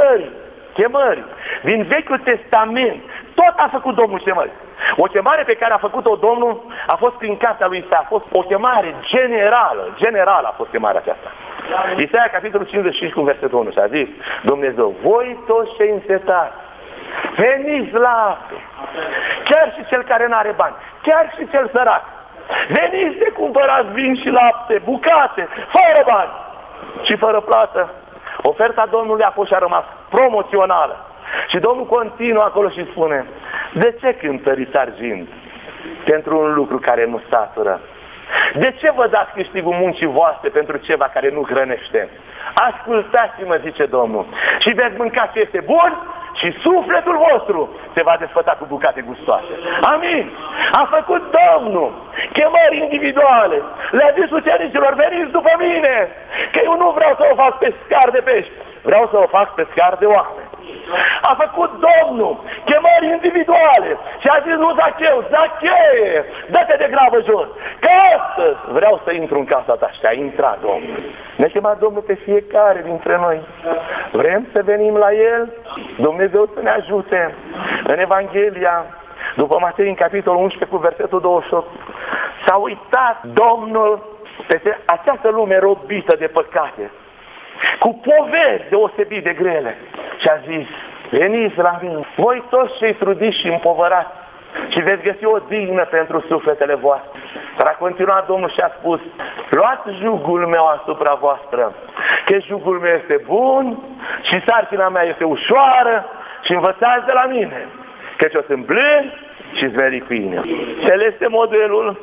Speaker 1: chemări. Din Vechiul Testament, tot a făcut Domnul chemări. O chemare pe care a făcut-o Domnul a fost prin cartea lui Isaia. A fost o chemare generală a fost chemarea aceasta. Isaia, capitolul 55, cu versetul 1, și a zis Dumnezeu, voi toți cei însetați, veniți la apă, chiar și cel care n-are bani, chiar și cel sărac, veniți de cumpărați vin și lapte, bucate, fără bani și fără plată. Oferta Domnului a fost și a rămas promoțională. Și Domnul continuă acolo și spune, de ce cântăriți argint pentru un lucru care nu satură? De ce vă dați câștigul muncii voastre pentru ceva care nu hrănește? Ascultați-mă, zice Domnul, și veți mânca ce este bun și sufletul vostru se va desfăta cu bucate gustoase. Amin! A făcut Domnul chemări individuale. Le-a zis ucenicilor, veniți după mine, că eu nu vreau să o fac pescar de pești, vreau să o fac pescar de oameni. A făcut Domnul chemări individuale și a zis lui Zacheu, Zacheie, dă-te de grabă jos, că astăzi vreau să intru în casa ta. Și a intrat Domnul. Ne-a chemat Domnul pe fiecare dintre noi. Vrem să venim la El? Dumnezeu să ne ajute. În Evanghelia, după Matei, în capitolul 11, cu versetul 28, s-a uitat Domnul peste această lume robită de păcate, cu poveri deosebit de grele, și a zis, veniți la mine, voi toți cei trudiți și împovărați, și veți găsi o dignă pentru sufletele voastre. Dar a continuat Domnul și a spus, luați jugul meu asupra voastră, că jugul meu este bun și sarcina mea este ușoară, și învățați de la mine, căci eu sunt blând și smerit cu inima. Cel este modelul.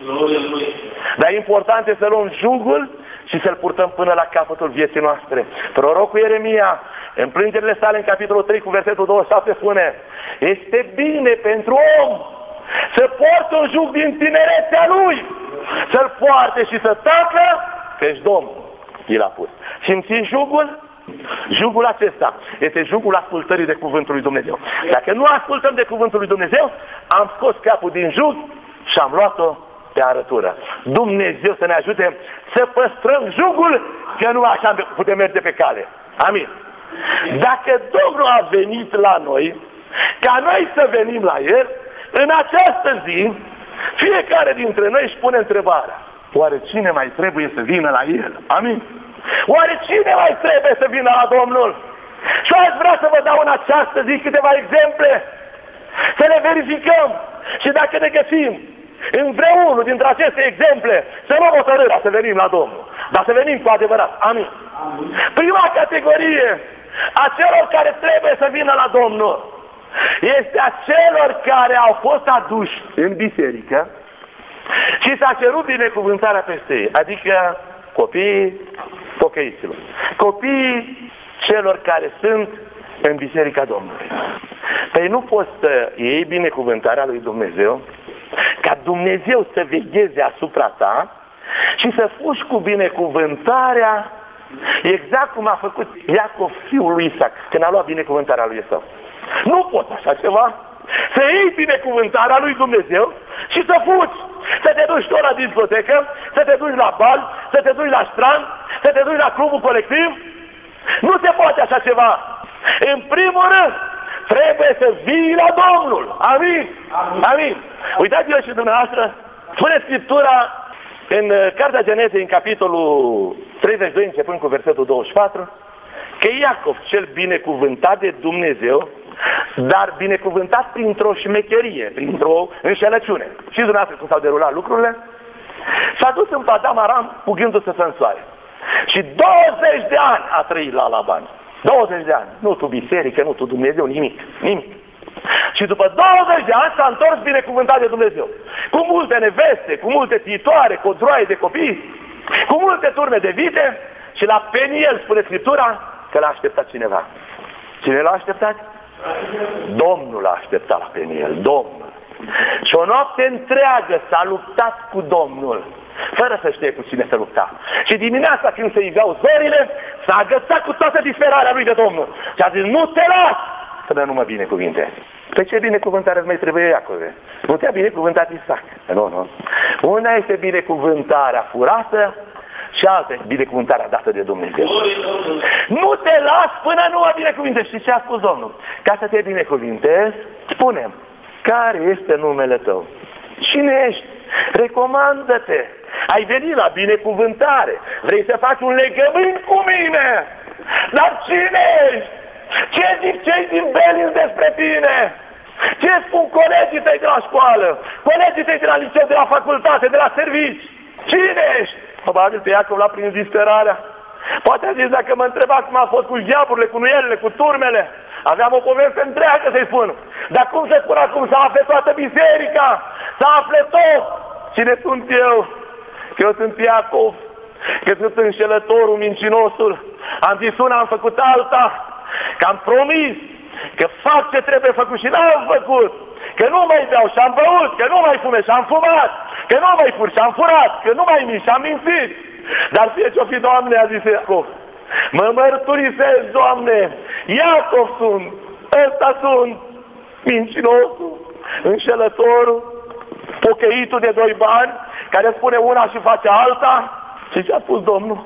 Speaker 1: Dar important este să luăm jugul și să-l purtăm până la capătul vieții noastre. Prorocul Ieremia, în plângerile sale, în capitolul 3, cu versetul 27, spune, este bine pentru om să poarte un jug din tinerețea lui, să-l poarte și să tacă, căci Domnul i l-a pus. Simțiți jugul? Jugul acesta este jugul ascultării de cuvântul lui Dumnezeu. Dacă nu ascultăm de cuvântul lui Dumnezeu, am scos capul din jug și am luat-o pe arătură. Dumnezeu să ne ajute să păstrăm jugul, că nu așa putem merge pe cale. Amin. Dacă Domnul a venit la noi, ca noi să venim la El, în această zi, fiecare dintre noi își pune întrebarea, oare cine mai trebuie să vină la El? Amin. Oare cine mai trebuie să vină la Domnul? Și aș vrea să vă dau în această zi câteva exemple, să le verificăm, și dacă ne găsim în vreunul dintre aceste exemple, să luăm hotărârea să venim la Domnul, dar să venim cu adevărat. Amin. Prima categorie a celor care trebuie să vină la Domnul este a celor care au fost aduși în biserică și s-a cerut binecuvântarea peste ei, adică copiii pocăiților, copiii celor care sunt în biserica Domnului. Păi nu poți să iei binecuvântarea lui Dumnezeu, ca Dumnezeu să vegheze asupra ta și să fugi cu binecuvântarea exact cum a făcut Iacov, fiul lui Isaac, când a luat binecuvântarea lui Esau. Nu poți așa ceva, să iei binecuvântarea lui Dumnezeu și să fugi, să te duci tot la discotecă, să te duci la bal, să te duci la strand, să te duci la clubul colectiv. Nu se poate așa ceva. În primul rând, trebuie să vii la Domnul. Amin? Amin. Uitați-vă și dumneavoastră, spune Scriptura în Cartea Genezei, în capitolul 32, începând cu versetul 24, că Iacov, cel binecuvântat de Dumnezeu,
Speaker 2: dar binecuvântat printr-o șmecherie, printr-o înșelăciune. Și dumneavoastră cum s-au derulat lucrurile? S-a dus în Padam Aram cu gândul să se însoare. Și 20 de ani a trăit la Laban. 20 de ani. Nu tu biserică, nu tu Dumnezeu, nimic. Nimic. Și după 20 de ani s-a întors binecuvântat de Dumnezeu. Cu multe neveste, cu multe tiitoare, cu o droaie de copii, cu multe turme de vite, și la Peniel spune Scriptura că l-a așteptat cineva. Cine l-a așteptat? Domnul l-a așteptat la Peniel, Domnul. Și o noapte întreagă s-a luptat cu Domnul, fără să știe cu cine se lupta. Și dimineața când se iveau zorile, s-a agățat cu toată disperarea lui de Domnul. Și a zis, nu te las până nu mă binecuvintezi. Pe ce binecuvântare mai trebuie, Iacove? Nu te-a binecuvântat Isaac. Nu. Una este binecuvântarea furată și alta este binecuvântarea dată de Dumnezeu. Nu te las până nu mă binecuvintezi. Și ce a spus Domnul? Ca să te binecuvintezi, spune-mi, care este numele tău? Cine ești? Recomandă-te. Ai venit la binecuvântare. Vrei să faci un legământ cu mine. Dar cine ești? Ce zic cei din Belin despre tine? Ce spun colegii tăi de la școală? Colegii tăi de la liceu, de la facultate, de la servici? Cine ești? Probabil pe Iacov l-a prins disperarea. Poate a zis, dacă mă întreba cum a fost cu gheaburile, cu nuielile, cu turmele, aveam o poveste întreagă să-i spun. Dar cum se spune acum? Să afle toată biserica, să afle tot. Cine sunt eu? Că eu sunt Iacov, că sunt înșelătorul, mincinosul. Am zis una, am făcut alta, că am promis că fac ce trebuie făcut și n-am făcut. Că nu mai beau și am băut, că nu mai fume și am fumat, că nu mai fur și am furat, că nu mai mint și am mințit. Dar fie ce-o fi, Doamne, a zis Iacov, mă mărturisesc, Doamne, Iacov sunt, ăsta sunt, mincinosul, înșelătorul, pocăitul de 2 bani, care spune una și face alta. Și ce a spus Domnul?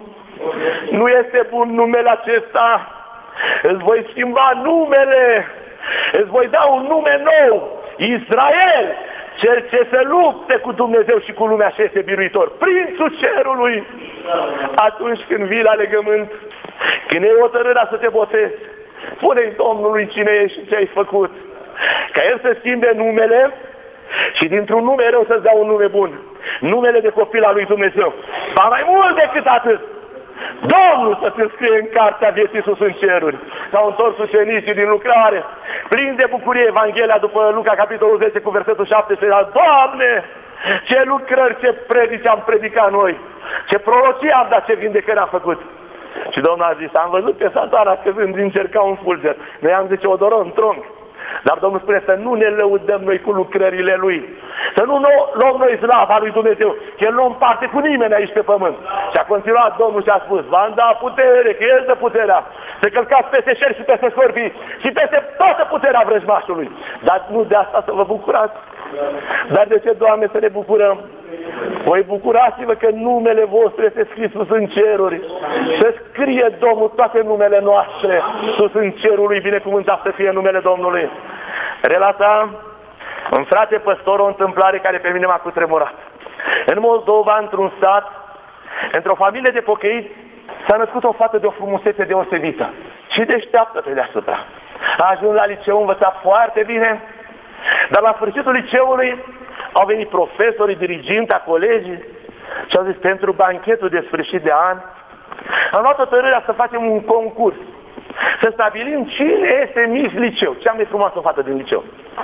Speaker 2: Nu este bun numele acesta, îți voi schimba numele, îți voi da un nume nou, Israel, cel ce se lupte cu Dumnezeu și cu lumea și este biruitor, Prințul Cerului. Atunci când vii la legământ, când e hotărârea să te botezi, spune-i Domnului cine ești și ce ai făcut, ca El să schimbe numele și dintr-un nume rău să-ți dea un nume bun, numele de copil al lui Dumnezeu. Ba mai mult decât atât, Domnul să se scrie în cartea vieții sus în ceruri. S-au întors ucenicii din lucrare, plini de bucurie, Evanghelia după Luca, capitolul 10, cu versetul 17. Doamne, ce lucrări, ce predici am predicat noi, ce prorocii am dat, ce vindecări am făcut. Și Domnul a zis, am văzut pe Satana căzând din cer ca un fulger. Noi am zis, odoră în tronc. Dar Domnul spune să nu ne lăudăm noi cu lucrările Lui. Să nu luăm noi slava lui Dumnezeu, că El nu împarte cu nimeni aici pe pământ. Și a continuat Domnul și a spus, v-am dat putere, că El dă puterea, să călcați peste șerpi și peste scorpii și peste toată puterea vrăjmașului. Dar nu de asta să vă bucurați. Dar de ce, Doamne, să ne bucurăm? Voi bucurați-vă că numele vostru este scris sus în ceruri. Să scrie Domnul toate numele noastre sus în cerul lui, binecuvântat să fie numele Domnului. Relata un frate păstor o întâmplare care pe mine m-a cutremurat. În Moldova, într-un sat, într-o familie de pocăiți, s-a născut o fată de o frumusețe deosebită și deșteaptă pe deasupra. A ajuns la liceu, învăța foarte bine, dar la sfârșitul liceului au venit profesorii, diriginta, colegii și au zis, pentru banchetul de sfârșit de an, am luat hotărârea să facem un concurs, să stabilim cine este Miss Liceu, cea mai frumoasă fată din liceu.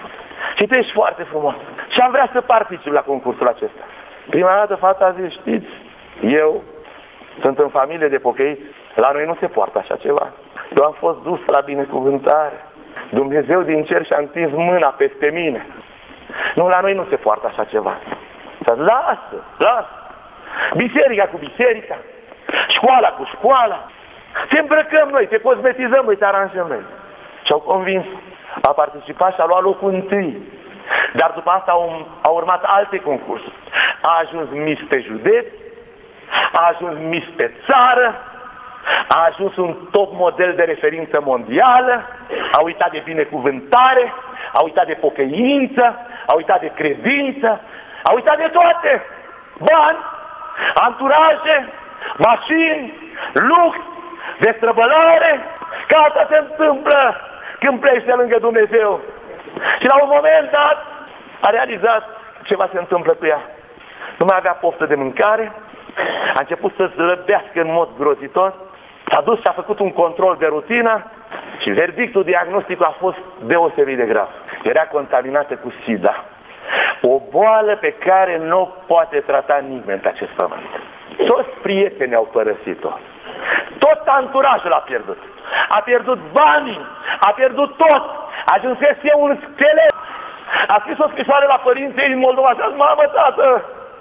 Speaker 2: Și tu ești foarte frumos. Și am vrea să particip la concursul acesta. Prima dată fata a zis, știți, eu sunt în familie de pocăiți, la noi nu se poartă așa ceva. Eu am fost dus la binecuvântare. Dumnezeu din cer și-a întins mâna peste mine. Nu, la noi nu se poartă așa ceva. Lasă. Biserica cu biserica, școala cu școala. Te îmbrăcăm noi, te cosmetizăm noi, te aranjăm noi. Și-au convins. A participat și a luat locul 1. Dar după asta au urmat alte concursuri. A ajuns Miss pe județ, a ajuns Miss pe țară, a ajuns un top model de referință mondială, a uitat de binecuvântare, a uitat de pocăință, a uitat de credință, a uitat de toate. Bani, anturaje, mașini, lux, destrăbălare, că asta se întâmplă când pleci de lângă Dumnezeu. Și la un moment dat a realizat ceva se întâmplă cu ea. Nu mai avea poftă de mâncare, a început să zlăbească în mod grozitor, s-a dus și a făcut un control de rutină și verdictul diagnostic a fost deosebit de grav. Era contaminată cu SIDA, o boală pe care nu o poate trata nimeni pe acest pământ. Toți prietenii au părăsit-o, tot anturajul a pierdut. A pierdut banii, a pierdut tot, ajunsese un schelet. A scris o scrisoare la părinții din Moldova și a zis: mamă, tată,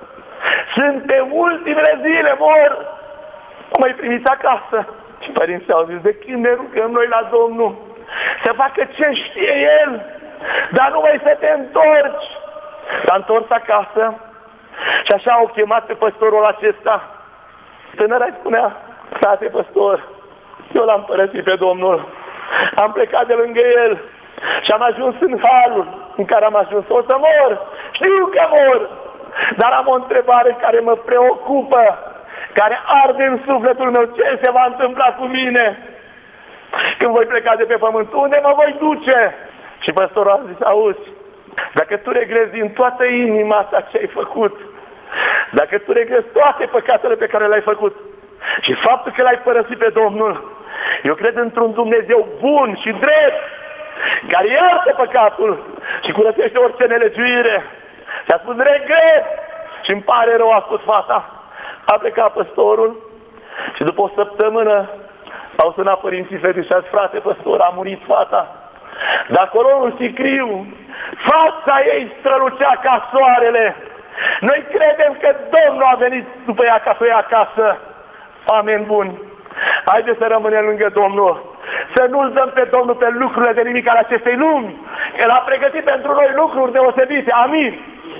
Speaker 2: sunt pe ultimele zile, mor, nu mai primiți acasă. Și părinții au zis: de când ne rugăm noi la Domnul să facă ce știe El, dar nu mai să te întorci. S-a întors acasă și așa au chemat pe păstorul acesta. Tânăra îi spunea: frate păstor, eu l-am părăsit pe Domnul, am plecat de lângă El și am ajuns în halul în care am ajuns. O să mor, știu că mor, dar am o întrebare care mă preocupă, care arde în sufletul meu. Ce se va întâmpla cu mine când voi pleca de pe pământ? Unde mă voi duce? Și păstorul a zis: auzi, dacă tu regrezi din toată inima asta ce ai făcut, dacă tu regrezi toate păcatele pe care le-ai făcut și faptul că l-ai părăsit pe Domnul, eu cred într-un Dumnezeu bun și drept, care iartă păcatul și curățește orice nelegiuire. Și a spus: regret și îmi pare rău. A spus fata. A plecat păstorul și după o săptămână au sunat părinții fetei și a zis: frate păstor, a murit fata. De acolo în sicriu, fața ei strălucea ca soarele. Noi credem că Domnul a venit după ea ca să o ia acasă. Oameni buni, haideți să rămânem lângă Domnul, să nu-L dăm pe Domnul pe lucrurile de nimic ale acestei lumi. El a pregătit pentru noi lucruri deosebite. Amin.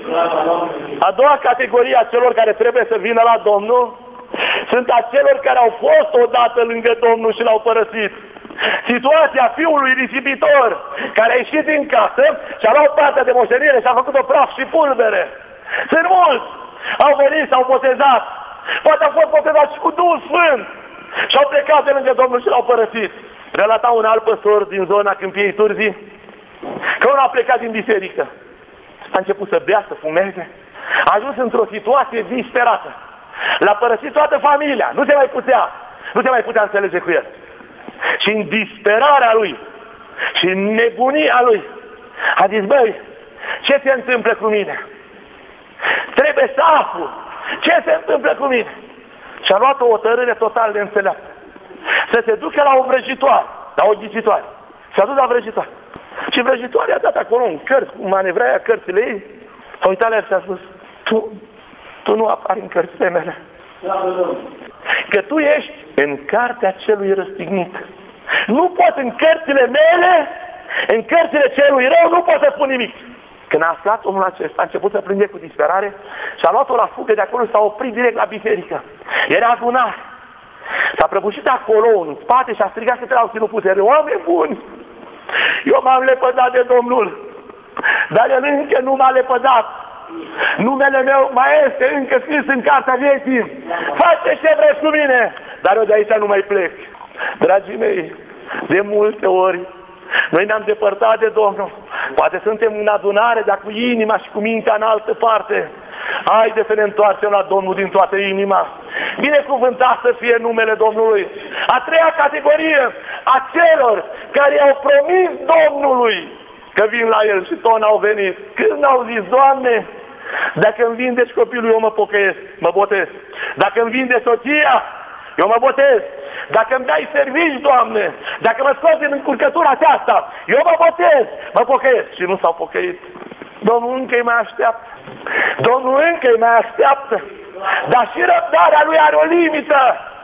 Speaker 2: A doua categorie a celor care trebuie să vină la Domnul sunt acelor care au fost odată lângă Domnul și l-au părăsit. Situația fiului risipitor care a ieșit din casă și a luat partea de moștenire și a făcut-o praf și pulbere. Sunt mulți, au venit, s-au botezat, poate au fost botezați și cu Duhul Sfânt și au plecat de lângă Domnul și l-au părăsit. Relata un alt păstor din zona Câmpiei Turzii că unul a plecat din biserică, a început să bea, să fumeze, a ajuns într-o situație disperată, l-a părăsit toată familia, nu se mai putea înțelege cu el. Și în disperarea lui și în nebunia lui a zis: băi, ce se întâmplă cu mine? Trebuie să aflu ce se întâmplă cu mine. Și a luat o hotărâre total de înțeleaptă, să se ducă la o vrăjitoare, la o ghicitoare. S-a dus la vrăjitoare. Și vrăjitoarea a dat acolo în cărți, cu manevraia cărțile ei. S-a uitat la el și a spus: tu nu apari în cărțile mele, că tu ești în cartea celui răstignit. Nu pot în cărțile mele, în cărțile celui rău, nu pot să spun nimic. Când a aflat omul acesta, a început să plânge cu disperare și a luat-o la fugă de acolo și s-a oprit direct la biserică. Era adunat. S-a prăbușit acolo în spate și a strigat că l-au ținut putere: oameni buni, eu m-am lepădat de Domnul, dar El încă nu m-a lepădat. Numele meu mai este încă scris în cartea vieții. Faceți ce vreți cu mine, dar eu de aici nu mai plec. Dragii mei, de multe ori noi ne-am depărtat de Domnul. Poate suntem în adunare, dar cu inima și cu mintea în altă parte. Haide să ne întoarcem la Domnul din toată inima. Binecuvântat să fie numele Domnului. A treia categorie, a celor care au promis Domnului că vin la El și tot n-au venit. Când au zis: Doamne, dacă îmi vindeci copilul, eu mă pocăiesc, mă botez. Dacă îmi vinde soția, eu mă botez. Dacă îmi dai servici, Doamne, dacă mă scoți din încurcătura aceasta, eu mă botez, mă pocăiesc. Și nu s-au pocăit. Domnul încă îi mai așteaptă. Domnul încă îi mai așteaptă. Dar și răbdarea lui are o limită.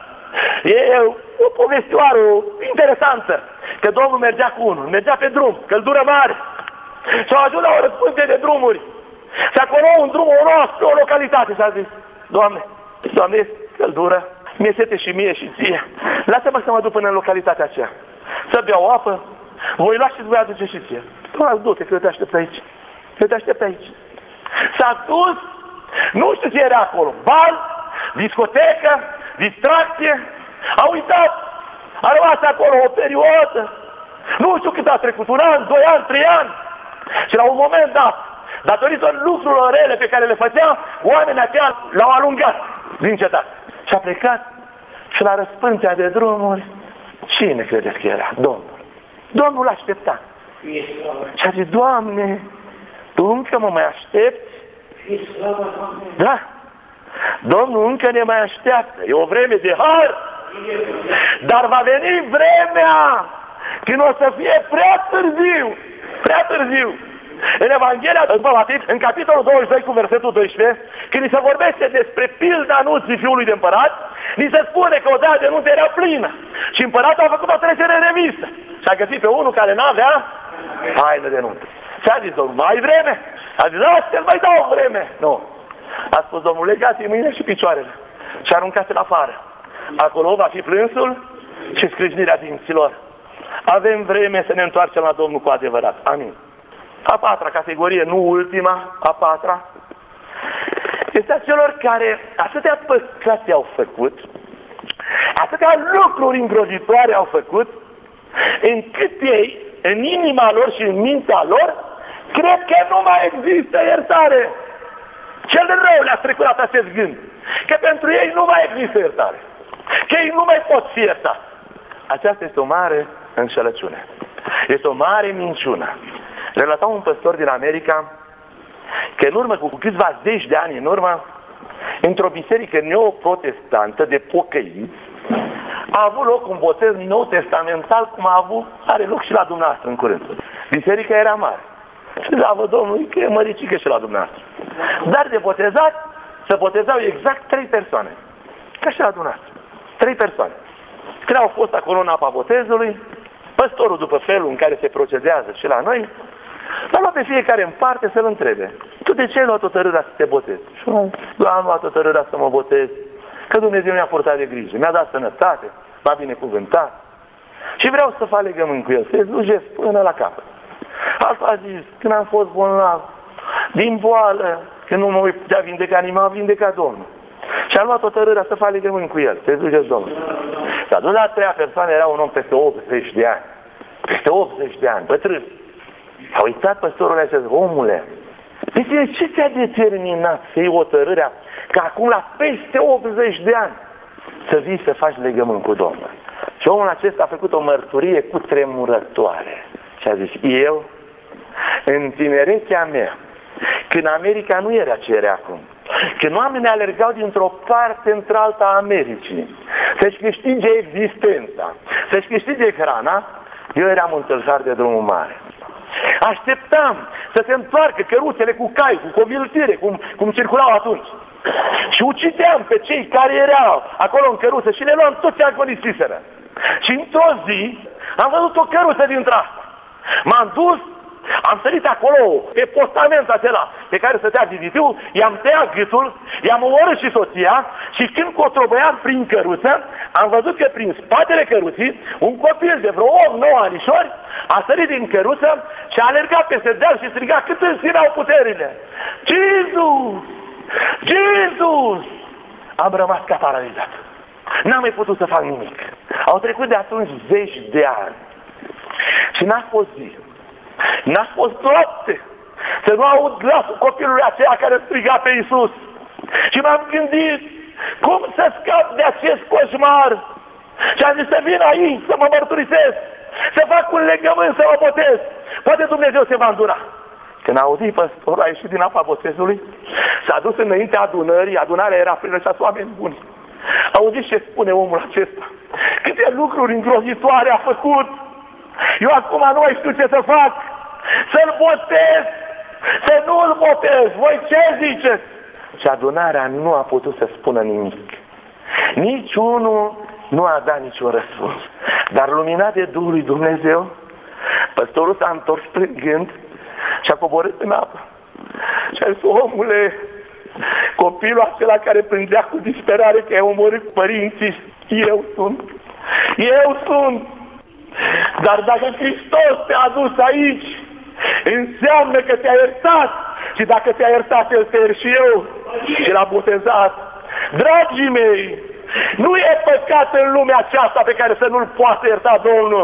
Speaker 2: E o povestioară interesantă. Că Domnul mergea cu unul, mergea pe drum, căldură mare. Și au ajuns la o răspundere de drumuri. Și acolo un drum, o localitate, și a zis: Doamne, căldură, mi-e sete și mie și ție. Lasă-mă să mă duc până în localitatea aceea, să beau apă, voi lua și îți voi aduce și ție. Doamne, du-te, că eu te aștept aici. Eu te aștept aici. S-a dus, nu știu ce era acolo, bal, discotecă, distracție, a uitat, a rămas acolo o perioadă Nu știu cât a trecut, 1 an, 2 ani, 3 ani. Și la un moment dat, datorită lucrurilor rele pe care le făcea, oamenii aceia l-au alungat din cetate. Și a plecat și la răspântea de drumuri, cine credeți că era? Domnul. Domnul l-aștepta. Și a zis, Doamne, Tu încă mă mai aștepți? Da. Domnul încă ne mai așteaptă. E o vreme de har. Dar va veni vremea când o să fie prea târziu. Prea târziu. În Evanghelia după Matei, în capitolul 22 cu versetul 12, când se vorbește despre pilda anunții fiului de împărat, ni se spune că odată de nuntă era plină și împăratul a făcut o trecere în revistă și a găsit pe unul care n-avea haină de nuntă. Și a zis, Domnul, mai vreme? A zis, astăzi mai dau vreme. Nu. A spus, Domnul, legați-i mâinile și picioarele și aruncați-l afară. Acolo va fi plânsul și scrâșnirea dinților. Avem vreme să ne întoarcem la Domnul cu adevărat. Amin. A patra categorie, nu ultima, a patra, este a celor care atâtea păcate au făcut, atâtea lucruri îngrozitoare au făcut, încât ei, în inima lor și în mintea lor, cred că nu mai există iertare. Cel rău le-a strecurat acest gând, că pentru ei nu mai există iertare, că ei nu mai pot fi iertați. Aceasta este o mare înșelăciune. Este o mare minciună. Relata un păstor din America că în urmă cu câțiva zeci de ani în urmă, într-o biserică neoprotestantă de pocăiți, a avut loc un botez nou testamental, cum are loc și la dumneavoastră în curând. Biserica era mare. Și slavă Domnului că e măricică și la dumneavoastră. Dar de botezat, se botezau exact 3 persoane. Ca și la dumneavoastră. 3 persoane. Când au fost acolo în apa botezului, păstorul, după felul în care se procedează și la noi, l-a luat pe fiecare în parte să-l întrebe. Tu de ce ai luat hotărârea să te botezi? Și eu am luat hotărârea să mă botez, că Dumnezeu mi-a purtat de grijă, mi-a dat sănătate, m-a binecuvântat și vreau să fac legământ cu el, să-i slujesc până la capăt. Altul a zis, când am fost bolnav, din boală, când nu mă putea vindeca nimeni, m-a vindecat Domnul. Și am luat hotărârea să fac legământ cu el, să-i slujesc Domnul. Dar nu la 3 persoane era un om peste 80 de ani. Peste 80 de ani, bătrân. A uitat păstorul ăla și a zis, omule, deci ce ți-a determinat să iei hotărârea că acum la peste 80 de ani să vii să faci legământ cu Domnul? Și omul acesta a făcut o mărturie cutremurătoare. Și a zis, eu, în tinerețea mea, când America nu era ce era acum, când oamenii alergau dintr-o parte într-alta a Americii să-și câștige existența, să-și câștige hrana, eu eram un tâlhar de drumul mare. Așteptam să se întoarcă căruțele cu cai, cu coviltire, cum circulau atunci. Și ucideam pe cei care erau acolo în căruță și le luam toți agonistiseră. Și într-o zi am văzut o căruță dintre asta. M-am dus, am sărit acolo pe postamentul acela pe care stătea Diditiu, i-am tăiat gâtul, i-am omorât și soția și când cotrobăiam prin căruță, am văzut că prin spatele căruții un copil de vreo 8-9 anișori a sărit din căruță și a alergat peste deal și striga cât îmi ținau puterile. Iisus! Iisus! Am rămas ca paralizat. N-am mai putut să fac nimic. Au trecut de atunci 10 de ani. Și n-a fost zi, n-a fost noapte să nu aud glasul copilului aceea care striga pe Iisus. Și m-am gândit cum să scap de acest coșmar. Și am zis să vin aici, să mă mărturisesc, să fac un legământ, să mă botez. Poate Dumnezeu se va îndura. Când a auzit păstorul, a ieșit din apa botezului, s-a dus înaintea adunării, adunarea era plină și 6 oameni buni. A auzit ce spune omul acesta, câte lucruri îngrozitoare a făcut. Eu acum nu mai știu ce să fac, să-l botez, să nu-l botez, voi ce ziceți? Și adunarea nu a putut să spună nimic. Niciunul nu a dat niciun răspuns. Dar luminat de Duhul lui Dumnezeu, păstorul s-a întors plângând și a coborât în apă. Și a zis, omule, copilul acela care plângea cu disperare că i-a omorât părinții, eu sunt. Eu sunt. Dar dacă Hristos te-a adus aici, înseamnă că te-a iertat. Și dacă te-a iertat, El te iert și eu. Și l-a botezat. Dragii mei, nu e păcat în lumea aceasta pe care să nu-l poată ierta Domnul.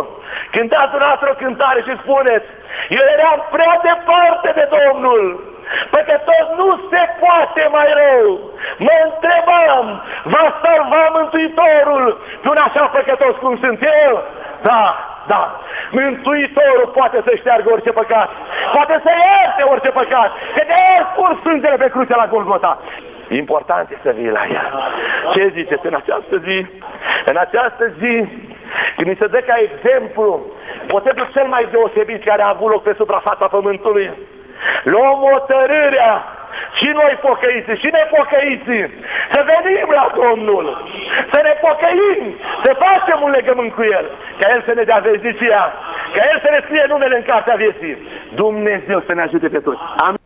Speaker 2: Cântați dumneavoastră o cântare și spuneți: eu eram prea departe de Domnul, păcătos nu se poate mai rău. Mă întrebam, va salva Mântuitorul pe un așa păcătos cum sunt eu? Da, da, Mântuitorul poate să șteargă orice păcat, poate să ierte orice păcat, că de-aia scurs sângele pe cruce la Golgota. Important e să vii la ea. Ce ziceți în această zi? În această zi, când ni se dă ca exemplu potezul cel mai deosebit care a avut loc pe suprafața pământului, luăm hotărârea, și noi pocăiții, și nepocăiții, să venim la Domnul, să ne pocăim, să facem un legământ cu El, ca El să ne dea vezicia, ca El să ne scrie numele în cartea vieții. Dumnezeu să ne ajute pe toți. Amin.